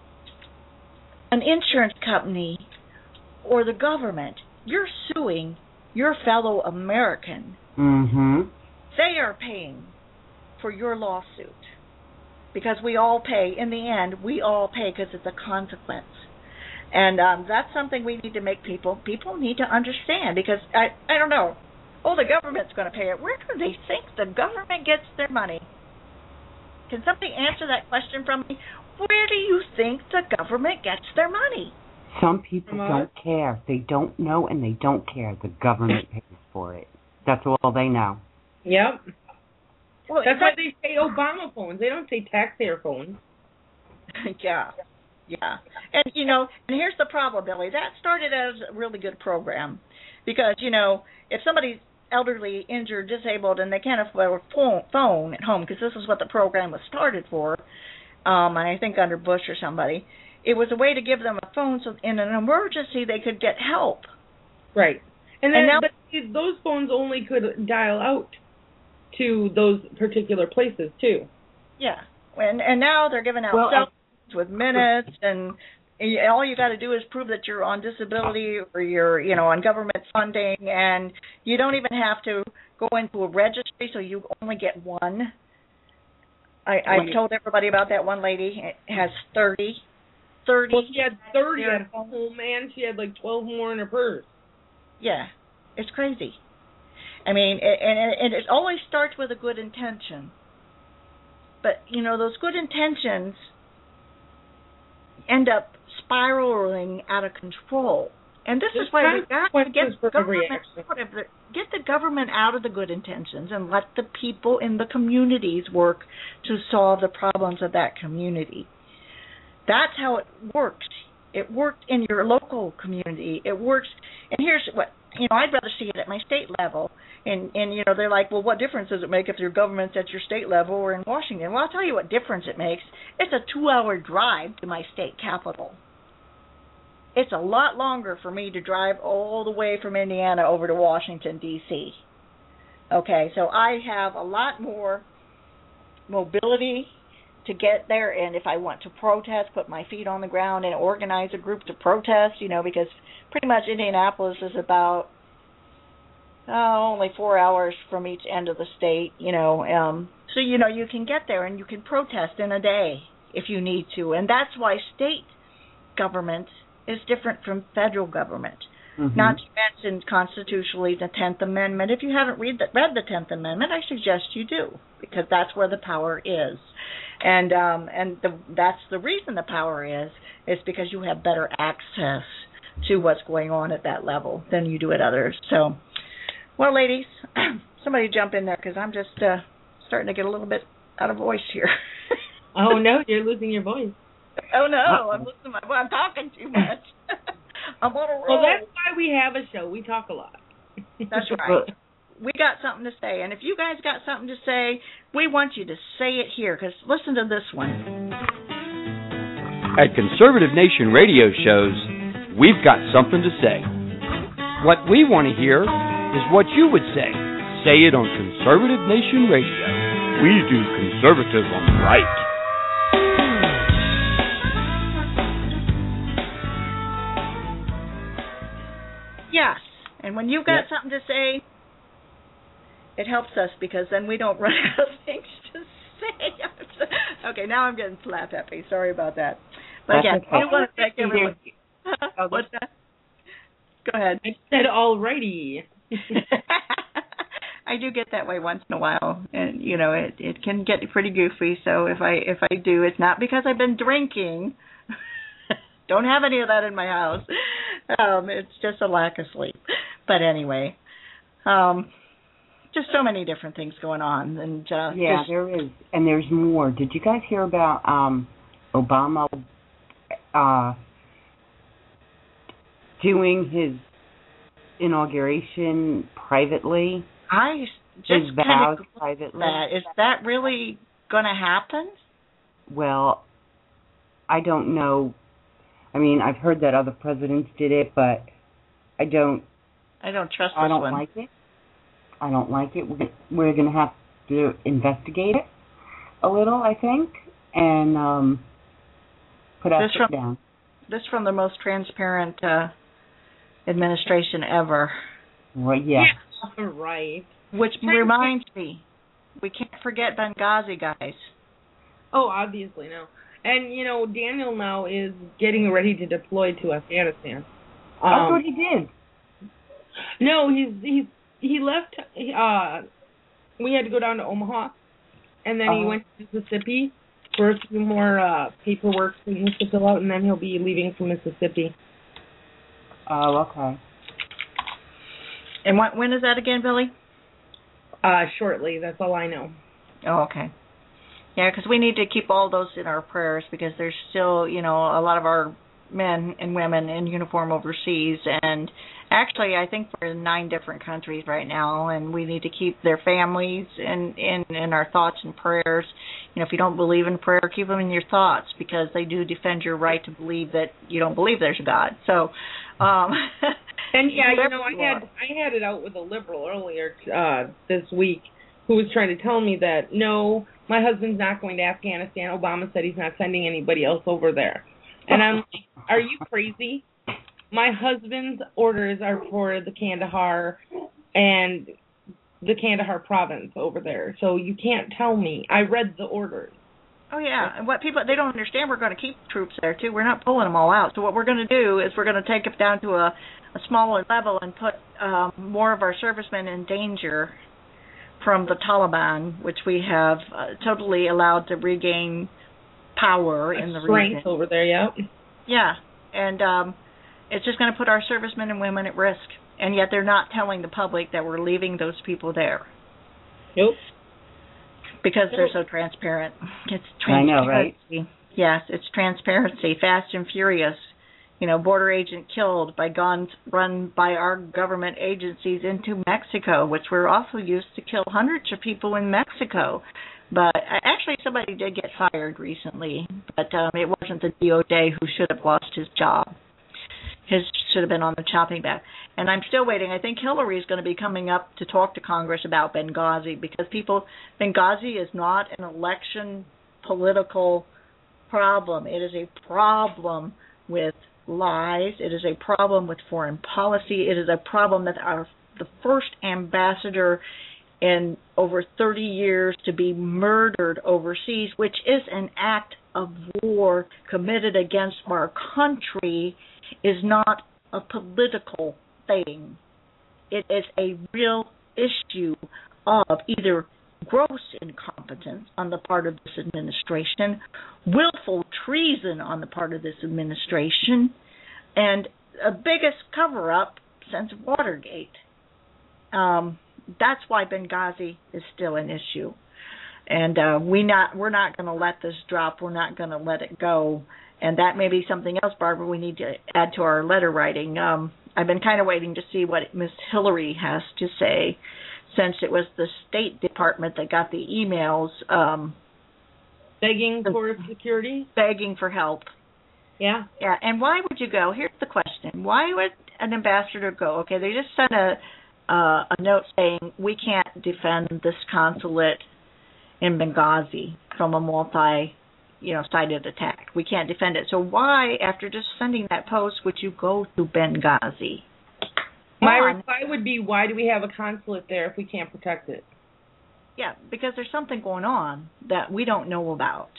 Speaker 3: an insurance company or the government. You're suing your fellow American.
Speaker 6: Mm-hmm.
Speaker 3: They are paying for your lawsuit because we all pay. In the end, we all pay because it's a consequence. And that's something we need to make people need to understand because, I don't know, the government's going to pay it. Where do they think the government gets their money? Can somebody answer that question from me? Where do you think the government gets their money?
Speaker 6: Some people don't care. They don't know and they don't care. The government pays for it. That's all they know.
Speaker 5: Yep. Well, that's why they say Obama phones. They don't say taxpayer phones.
Speaker 3: Yeah. And, and here's the problem, Billy. That started as a really good program because, if somebody's elderly, injured, disabled, and they can't afford a phone at home, because this is what the program was started for, and I think under Bush or somebody, it was a way to give them a phone so in an emergency they could get help.
Speaker 5: Right. And now, but those phones only could dial out to those particular places, too.
Speaker 3: Yeah. And now they're giving out cell phones with minutes, and all you got to do is prove that you're on disability or you're, on government funding, and you don't even have to go into a registry, so you only get one. I've told everybody about that one lady. It has 30.
Speaker 5: Well, she had 30 at home, and she had like 12 more in her purse.
Speaker 3: Yeah, it's crazy. I mean, and it always starts with a good intention. But, those good intentions end up spiraling out of control. And this is why we got to get the government out of the good intentions and let the people in the communities work to solve the problems of that community. That's how it works. It worked in your local community. It works. And here's what, I'd rather see it at my state level. And they're like, well, what difference does it make if your government's at your state level or in Washington? Well, I'll tell you what difference it makes. It's a 2-hour drive to my state capital. It's a lot longer for me to drive all the way from Indiana over to Washington, D.C. Okay, so I have a lot more mobility to get there, and if I want to protest, put my feet on the ground and organize a group to protest, because pretty much Indianapolis is about only 4 hours from each end of the state, so you can get there and you can protest in a day if you need to, and that's why state government is different from federal government. Mm-hmm. Not to mention constitutionally the 10th Amendment. If you haven't read the 10th Amendment, I suggest you do, because that's where the power is. And that's the reason the power is because you have better access to what's going on at that level than you do at others. So, well, ladies, somebody jump in there, because I'm just starting to get a little bit out of voice here.
Speaker 5: Oh, no, you're losing your voice.
Speaker 3: Oh, no, I'm losing my voice. I'm talking too much. I'm on a roll.
Speaker 5: Well, that's why we have a show. We talk a lot.
Speaker 3: That's right. We got something to say. And if you guys got something to say, we want you to say it here, because listen to this one.
Speaker 2: At Conservative Nation radio shows, we've got something to say. What we want to hear is what you would say. Say it on Conservative Nation Radio. We do conservatism right.
Speaker 3: Yes, and when you've got something to say, it helps us, because then we don't run out of things to say. Okay, now I'm getting slap happy. Sorry about that. But
Speaker 6: That's okay.
Speaker 3: I want to thank everyone. What's that? Go ahead.
Speaker 5: I said alrighty.
Speaker 3: I do get that way once in a while, and it can get pretty goofy. So if I do, it's not because I've been drinking. Don't have any of that in my house. It's just a lack of sleep. But anyway, just so many different things going on. And
Speaker 6: there is, and there's more. Did you guys hear about Obama doing his inauguration privately?
Speaker 3: I just kind of privately. Is that really going to happen?
Speaker 6: Well, I don't know. I mean, I've heard that other presidents did it, but I don't
Speaker 3: trust this one.
Speaker 6: Like it. I don't like it. We're going to have to investigate it a little, I think, and put our foot down.
Speaker 3: This from the most transparent administration ever.
Speaker 6: Well, yeah.
Speaker 5: Right.
Speaker 3: Which reminds me, we can't forget Benghazi, guys.
Speaker 5: Oh, obviously, no. And, Daniel now is getting ready to deploy to Afghanistan.
Speaker 6: I thought he did.
Speaker 5: No, he left. We had to go down to Omaha, and then he went to Mississippi for a few more paperwork he has to fill out, and then he'll be leaving for Mississippi.
Speaker 6: Oh, okay.
Speaker 3: And when is that again, Billy?
Speaker 5: Shortly. That's all I know.
Speaker 3: Oh, okay. Yeah, because we need to keep all those in our prayers, because there's still, a lot of our men and women in uniform overseas, and actually I think we're in 9 different countries right now, and we need to keep their families in our thoughts and prayers. If you don't believe in prayer, keep them in your thoughts, because they do defend your right to believe that you don't believe there's a God. So,
Speaker 5: and I had it out with a liberal earlier this week, who was trying to tell me that, no, my husband's not going to Afghanistan. Obama said he's not sending anybody else over there. And I'm like, are you crazy? My husband's orders are for the Kandahar and the Kandahar province over there. So you can't tell me. I read the orders.
Speaker 3: Oh, yeah. And what they don't understand, we're going to keep troops there, too. We're not pulling them all out. So what we're going to do is we're going to take it down to a smaller level and put more of our servicemen in danger from the Taliban, which we have totally allowed to regain power in the region.
Speaker 5: Over there, yeah.
Speaker 3: Yeah, and it's just going to put our servicemen and women at risk, and yet they're not telling the public that we're leaving those people there.
Speaker 5: Nope.
Speaker 3: Because they're so transparent. It's
Speaker 6: transparency. I know, right?
Speaker 3: Yes, it's transparency, fast and furious. Border agent killed by guns run by our government agencies into Mexico, which were also used to kill hundreds of people in Mexico. But actually somebody did get fired recently, but it wasn't the DOJ who should have lost his job. should have been on the chopping block. And I'm still waiting. I think Hillary is going to be coming up to talk to Congress about Benghazi, because Benghazi is not an election political problem. It is a problem with lies. It is a problem with foreign policy. It is a problem that the first ambassador in over 30 years to be murdered overseas, which is an act of war committed against our country, is not a political thing. It is a real issue of either gross incompetence on the part of this administration, willful treason on the part of this administration, and a biggest cover-up since Watergate. That's why Benghazi is still an issue. And we're not going to let this drop. We're not going to let it go. And that may be something else, Barbara, we need to add to our letter writing. I've been kind of waiting to see what Miss Hillary has to say, since it was the State Department that got the emails.
Speaker 5: Begging for security?
Speaker 3: Begging for help.
Speaker 5: Yeah.
Speaker 3: Yeah, and why would you go? Here's the question. Why would an ambassador go? Okay, they just sent a note saying, we can't defend this consulate in Benghazi from a multi-sided attack. We can't defend it. So why, after just sending that post, would you go to Benghazi?
Speaker 5: My reply would be, why do we have a consulate there if we can't protect it?
Speaker 3: Yeah, because there's something going on that we don't know about.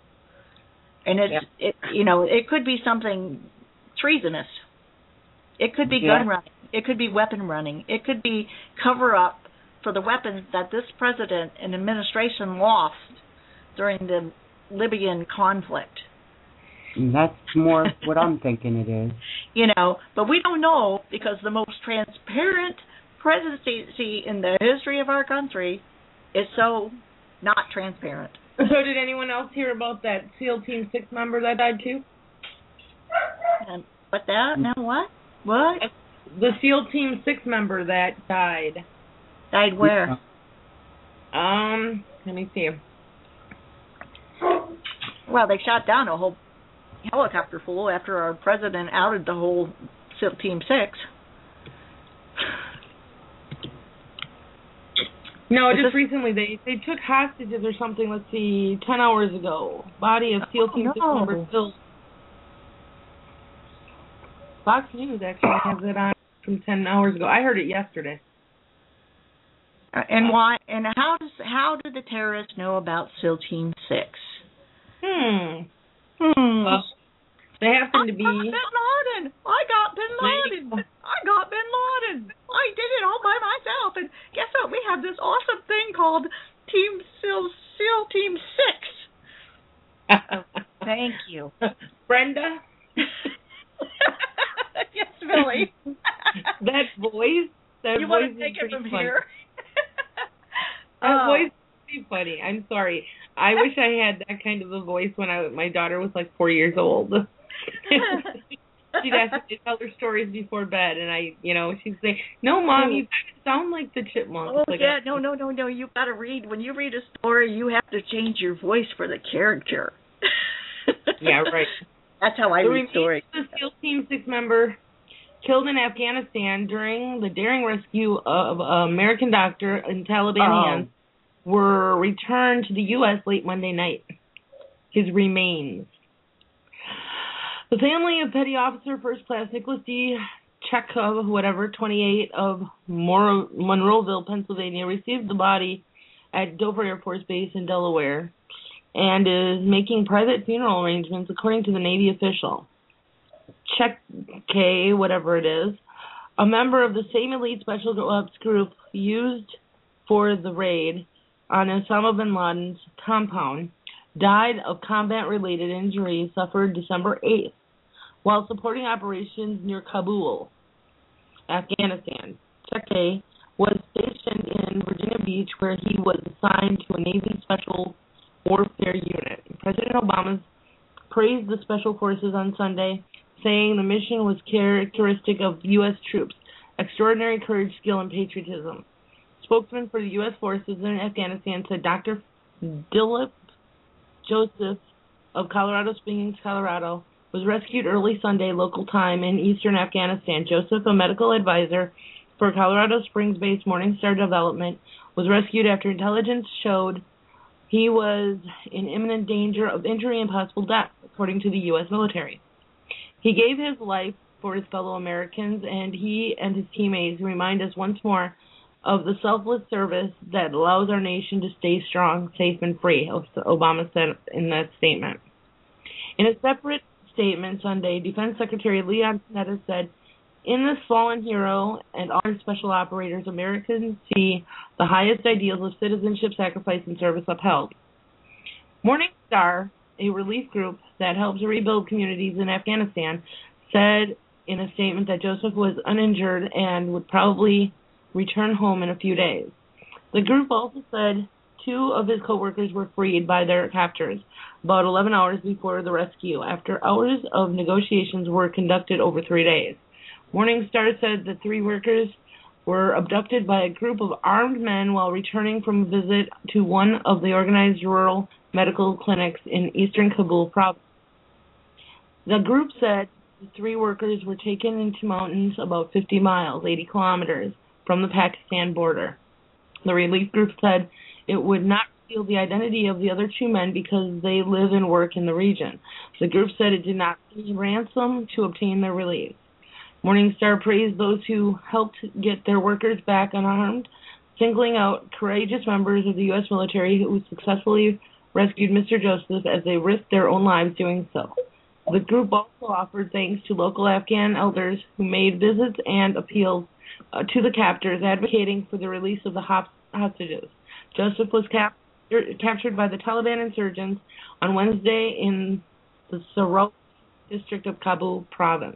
Speaker 3: And it could be something treasonous. It could be gun running. It could be weapon running. It could be cover up for the weapons that this president and administration lost during the Libyan conflict.
Speaker 6: And that's more what I'm thinking it is.
Speaker 3: But we don't know, because the most transparent presidency in the history of our country is so not transparent.
Speaker 5: So did anyone else hear about that SEAL Team 6 member that died too?
Speaker 3: And what that? Now what? What?
Speaker 5: The SEAL Team 6 member that died.
Speaker 3: Died where?
Speaker 5: Let me see.
Speaker 3: Well, they shot down a whole helicopter full after our president outed the whole SEAL Team 6.
Speaker 5: No, just recently they took hostages or something, let's see, 10 hours ago. Body of SEAL Team 6 member still. Fox News actually has it on from 10 hours ago. I heard it yesterday.
Speaker 3: And why? And how do the terrorists know about SEAL Team 6?
Speaker 5: Well, they happen to be.
Speaker 3: Bin Laden. I got Bin Laden. I did it all by myself. And guess what? We have this awesome thing called SEAL Team 6. Thank you,
Speaker 5: Brenda.
Speaker 3: Yes, Billy.
Speaker 5: That voice.
Speaker 3: You want to take it from here?
Speaker 5: That voice is pretty funny. I'm sorry. I wish I had that kind of a voice when my daughter was like 4 years old. She'd ask me to tell her stories before bed, and she'd say, "No, Mom, you sound like the chipmunk."
Speaker 3: Oh, like, yeah, no. You got to read. When you read a story, you have to change your voice for the character.
Speaker 5: Yeah, right.
Speaker 3: That's how I read stories.
Speaker 5: The SEAL Team 6 member killed in Afghanistan during the daring rescue of an American doctor and Taliban hands were returned to the U.S. late Monday night. His remains. The family of Petty Officer First Class Nicholas D. Chekhov, 28, of Monroeville, Pennsylvania, received the body at Dover Air Force Base in Delaware and is making private funeral arrangements, according to the Navy official. K, whatever it is, a member of the same elite special ops group used for the raid on Osama bin Laden's compound, died of combat-related injuries suffered December 8th while supporting operations near Kabul, Afghanistan. K was stationed in Virginia Beach, where he was assigned to a Navy Special Warfare Unit. President Obama praised the Special Forces on Sunday, saying the mission was characteristic of U.S. troops, extraordinary courage, skill, and patriotism. Spokesman for the U.S. forces in Afghanistan said Dr. Dilip Joseph of Colorado Springs, Colorado, was rescued early Sunday local time in eastern Afghanistan. Joseph, a medical advisor for Colorado Springs-based Morningstar Development, was rescued after intelligence showed he was in imminent danger of injury and possible death, according to the U.S. military. He gave his life for his fellow Americans, and he and his teammates remind us once more of the selfless service that allows our nation to stay strong, safe, and free, Obama said in that statement. In a separate statement Sunday, Defense Secretary Leon Panetta said, "In this fallen hero and all our special operators, Americans see the highest ideals of citizenship, sacrifice, and service upheld." Morningstar, a relief group that helps rebuild communities in Afghanistan, said in a statement that Joseph was uninjured and would probably return home in a few days. The group also said 2 of his co-workers were freed by their captors about 11 hours before the rescue, after hours of negotiations were conducted over 3 days. Morningstar said the 3 workers were abducted by a group of armed men while returning from a visit to one of the organized rural medical clinics in eastern Kabul province. The group said the 3 workers were taken into mountains about 50 miles, 80 kilometers, from the Pakistan border. The relief group said it would not reveal the identity of the other 2 men because they live and work in the region. The group said it did not pay ransom to obtain their release. Morningstar praised those who helped get their workers back unharmed, singling out courageous members of the U.S. military who successfully rescued Mr. Joseph as they risked their own lives doing so. The group also offered thanks to local Afghan elders who made visits and appeals to the captors, advocating for the release of the hostages. Joseph was captured by the Taliban insurgents on Wednesday in the Sarot district of Kabul province.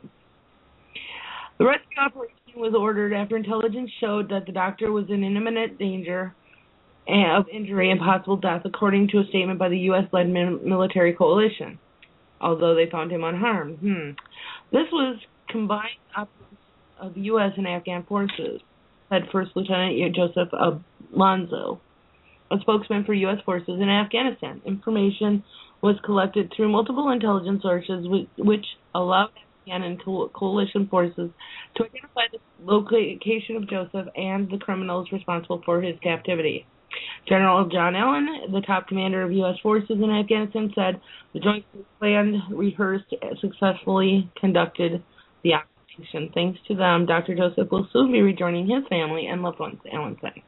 Speaker 5: The rescue operation was ordered after intelligence showed that the doctor was in imminent danger of injury and possible death, according to a statement by the U.S.-led military coalition, although they found him unharmed. This was combined operation of the U.S. and Afghan forces, said First Lieutenant Joseph Alonzo, a spokesman for U.S. forces in Afghanistan. Information was collected through multiple intelligence sources, which allowed Afghan and coalition forces to identify the location of Joseph and the criminals responsible for his captivity. General John Allen, the top commander of U.S. forces in Afghanistan, said the joint planned, rehearsed, successfully conducted the operation. Thanks to them, Dr. Joseph will soon be rejoining his family and loved ones, Allen said.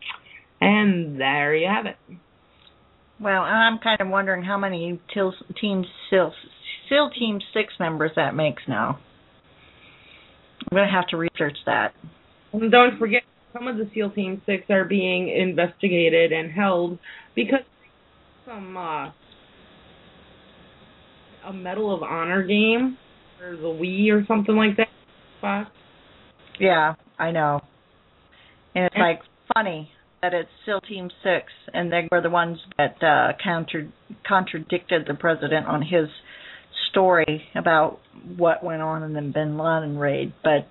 Speaker 5: And there you have it.
Speaker 3: Well, I'm kind of wondering how many SEAL Team 6 members that makes now. I'm going to have to research that.
Speaker 5: And don't forget, some of the SEAL Team 6 are being investigated and held because some a Medal of Honor game, or the Wii or something like that.
Speaker 3: Yeah, I know. And it's like funny that it's SEAL Team 6, and they were the ones that contradicted the president on his story about what went on in the Bin Laden raid. But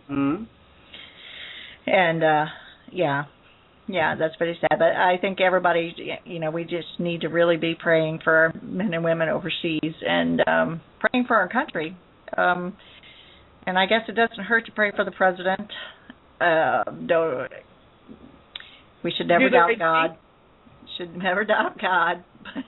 Speaker 3: yeah, that's pretty sad. But I think everybody, we just need to really be praying for our men and women overseas and praying for our country. And I guess it doesn't hurt to pray for the president. We should never doubt God. Should never doubt God.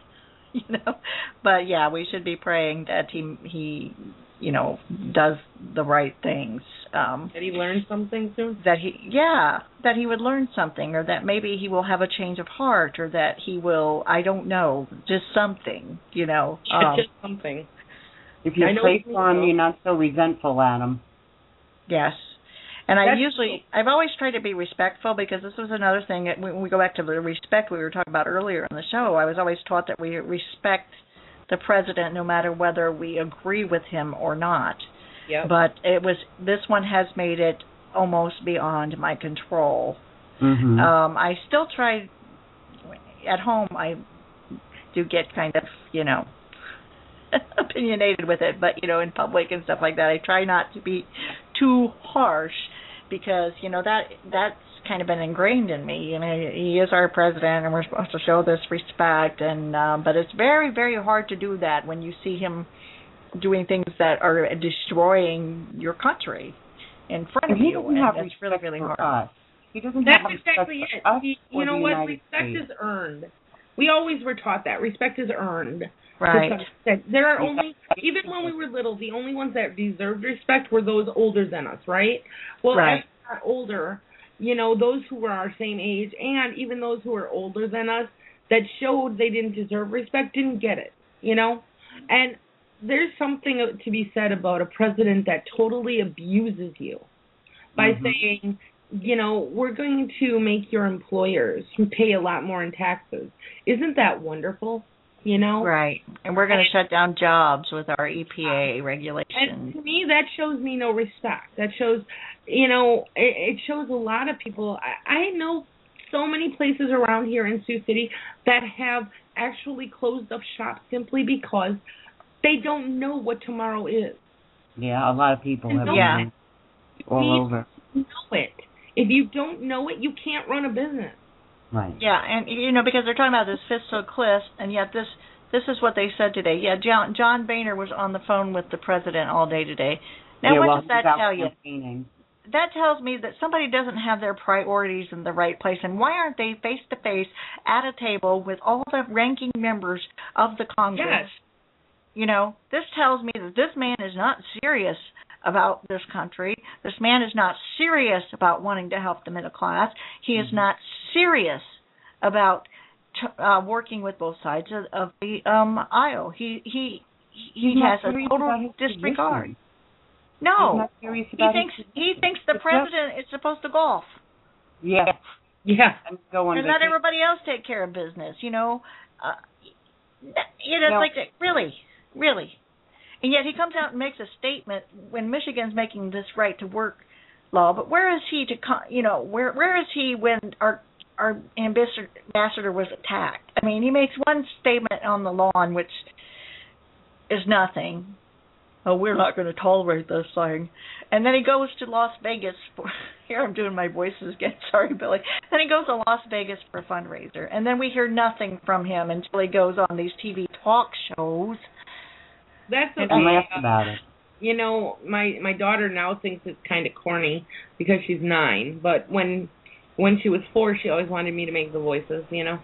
Speaker 3: But yeah, we should be praying that he does the right things.
Speaker 5: That he learns something soon?
Speaker 3: That he would learn something, or that maybe he will have a change of heart, or that he will, I don't know, just something,
Speaker 5: just something.
Speaker 6: If you pray for him, you're not so resentful at him.
Speaker 3: Yes. And I've always tried to be respectful, because this was another thing, when we go back to the respect we were talking about earlier in the show, I was always taught that we respect the president no matter whether we agree with him or not.
Speaker 5: Yep.
Speaker 3: But this one has made it almost beyond my control.
Speaker 6: Mm-hmm.
Speaker 3: I still try, at home I do get kind of, opinionated with it, but in public and stuff like that, I try not to be too harsh, because that's kind of been ingrained in me. He is our president, and we're supposed to show this respect, and but it's very, very hard to do that when you see him doing things that are destroying your country in front of you, and that's really, really hard.
Speaker 6: He doesn't
Speaker 5: That's
Speaker 6: have
Speaker 5: exactly
Speaker 6: respect
Speaker 5: it.
Speaker 6: for us
Speaker 5: You know
Speaker 6: or the
Speaker 5: what?
Speaker 6: United
Speaker 5: Respect
Speaker 6: States.
Speaker 5: is earned. We always were taught that. Respect is earned.
Speaker 3: Right.
Speaker 5: There are only, even when we were little, the only ones that deserved respect were those older than us, right? Well,
Speaker 3: right.
Speaker 5: as we got older, you know, those who were our same age and even those who were older than us that showed they didn't deserve respect didn't get it, you know? And there's something to be said about a president that totally abuses you by saying, you know, we're going to make your employers pay a lot more in taxes. Isn't that wonderful? You know?
Speaker 3: Right. And we're going to shut down jobs with our EPA regulations.
Speaker 5: And to me, that shows me no respect. That shows, you know, it shows a lot of people. I know so many places around here in Sioux City that have actually closed up shop simply because they don't know what tomorrow is.
Speaker 6: Yeah, a lot of people have
Speaker 3: yeah.
Speaker 6: all over.
Speaker 5: Know it. If you don't know it, you can't run a business.
Speaker 6: Right.
Speaker 3: Yeah, and you know, because they're talking about this fiscal cliff, and yet this is what they said today. Yeah, John Boehner was on the phone with the president all day today. Now, what does that tell you? That tells me that somebody doesn't have their priorities in the right place, and why aren't they face to face at a table with all the ranking members of the Congress?
Speaker 5: Yes.
Speaker 3: You know, this tells me that this man is not serious about this country. This man is not serious about wanting to help the middle class. He is not serious about working with both sides of the aisle. He has a total disregard. No, he thinks the president is supposed to golf.
Speaker 6: Yeah,
Speaker 5: and
Speaker 6: go on.
Speaker 3: And let everybody else take care of business. You know, it's like really. And yet he comes out and makes a statement when Michigan's making this right to work law. But where is he where is he when our ambassador was attacked? I mean, he makes one statement on the lawn, which is nothing. Oh, we're not going to tolerate this thing. And then he goes to Las Vegas here I'm doing my voices again. Sorry, Billy. Then he goes to Las Vegas for a fundraiser. And then we hear nothing from him until he goes on these TV talk shows.
Speaker 5: That's okay.
Speaker 6: And laugh about it.
Speaker 5: You know, my daughter now thinks it's kind of corny because she's 9. But when she was 4, she always wanted me to make the voices, you know.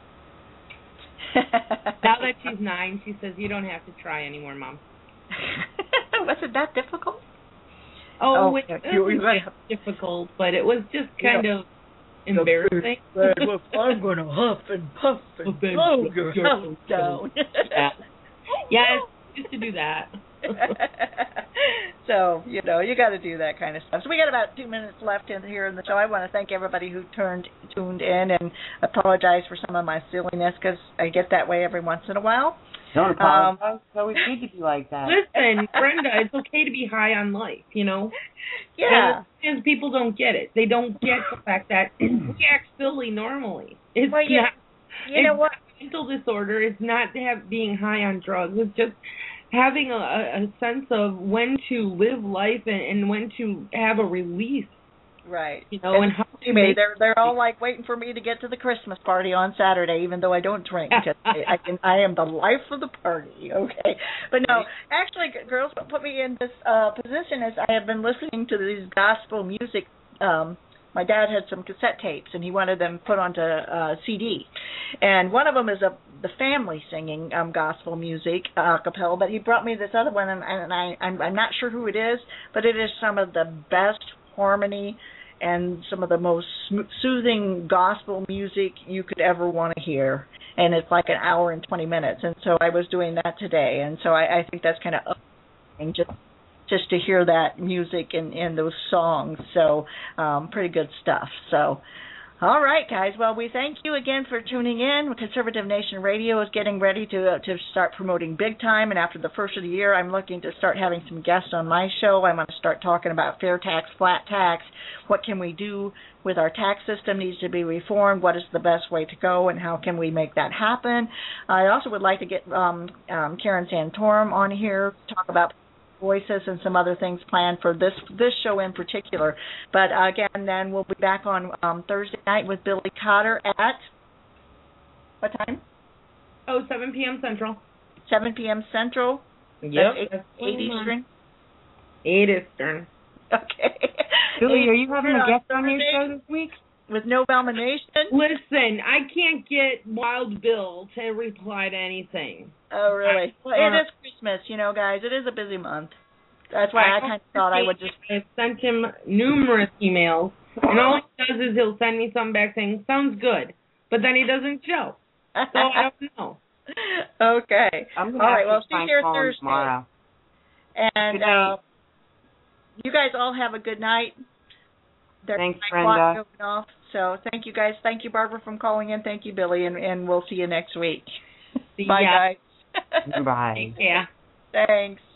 Speaker 5: Now that she's 9, she says, you don't have to try anymore, Mom.
Speaker 3: Was it that difficult?
Speaker 5: Oh, it was difficult, but it was just kind of embarrassing.
Speaker 3: I'm going to huff and puff and blow your house down.
Speaker 5: Yeah, just to do that.
Speaker 3: So, you know, you got to do that kind of stuff. So we got about 2 minutes left here in the show. I want to thank everybody who tuned in and apologize for some of my silliness because I get that way every once in a while.
Speaker 6: Don't apologize. It's always good to be like that.
Speaker 5: Listen, Brenda, it's okay to be high on life, you know?
Speaker 3: Yeah.
Speaker 5: And people don't get it. They don't get the fact that we act silly normally. It's
Speaker 3: well,
Speaker 5: not,
Speaker 3: you know what?
Speaker 5: Mental disorder is not being high on drugs. It's just having a sense of when to live life and when to have a release.
Speaker 3: Right.
Speaker 5: You know, and how to make
Speaker 3: they're all like waiting for me to get to the Christmas party on Saturday, even though I don't drink. I am the life of the party. Okay, but no, actually, girls, what put me in this position is I have been listening to these gospel music. My dad had some cassette tapes, and he wanted them put onto CD. And one of them is the family singing gospel music, a cappella. But he brought me this other one, and I'm not sure who it is, but it is some of the best harmony and some of the most soothing gospel music you could ever want to hear. And it's like an hour and 20 minutes. And so I was doing that today. And so I think that's kind of just to hear that music and those songs. So pretty good stuff. So all right, guys. Well, we thank you again for tuning in. Conservative Nation Radio is getting ready to start promoting big time, and after the first of the year, I'm looking to start having some guests on my show. I'm going to start talking about fair tax, flat tax. What can we do with our tax system? Needs to be reformed. What is the best way to go, and how can we make that happen? I also would like to get Karen Santorum on here to talk about voices and some other things planned for this show in particular. But again, then we'll be back on Thursday night with Billy Cotter at what time?
Speaker 5: 7 p.m. Central.
Speaker 3: 7 p.m. Central.
Speaker 5: Yep.
Speaker 3: That's 8 Eastern?
Speaker 5: 8 Eastern.
Speaker 3: Okay.
Speaker 6: Julie, are you having a guest on your show this week?
Speaker 3: With no Valmination?
Speaker 5: Listen, I can't get Wild Bill to reply to anything.
Speaker 3: Oh, really? Well, it is Christmas, guys. It is a busy month. That's why I kind of thought I would just...
Speaker 5: I've sent him numerous emails, and all he does is he'll send me something back saying, sounds good, but then he doesn't show. So I don't know.
Speaker 3: Okay.
Speaker 6: I'm
Speaker 3: all right, well,
Speaker 6: see
Speaker 3: you here Thursday.
Speaker 6: Tomorrow.
Speaker 3: And you guys all have a good night.
Speaker 6: Thanks,
Speaker 3: Brenda. Off, so thank you, guys. Thank you, Barbara, from calling in. Thank you, Billy, and we'll see you next week. Bye, guys.
Speaker 6: Bye.
Speaker 5: Yeah.
Speaker 3: Thanks.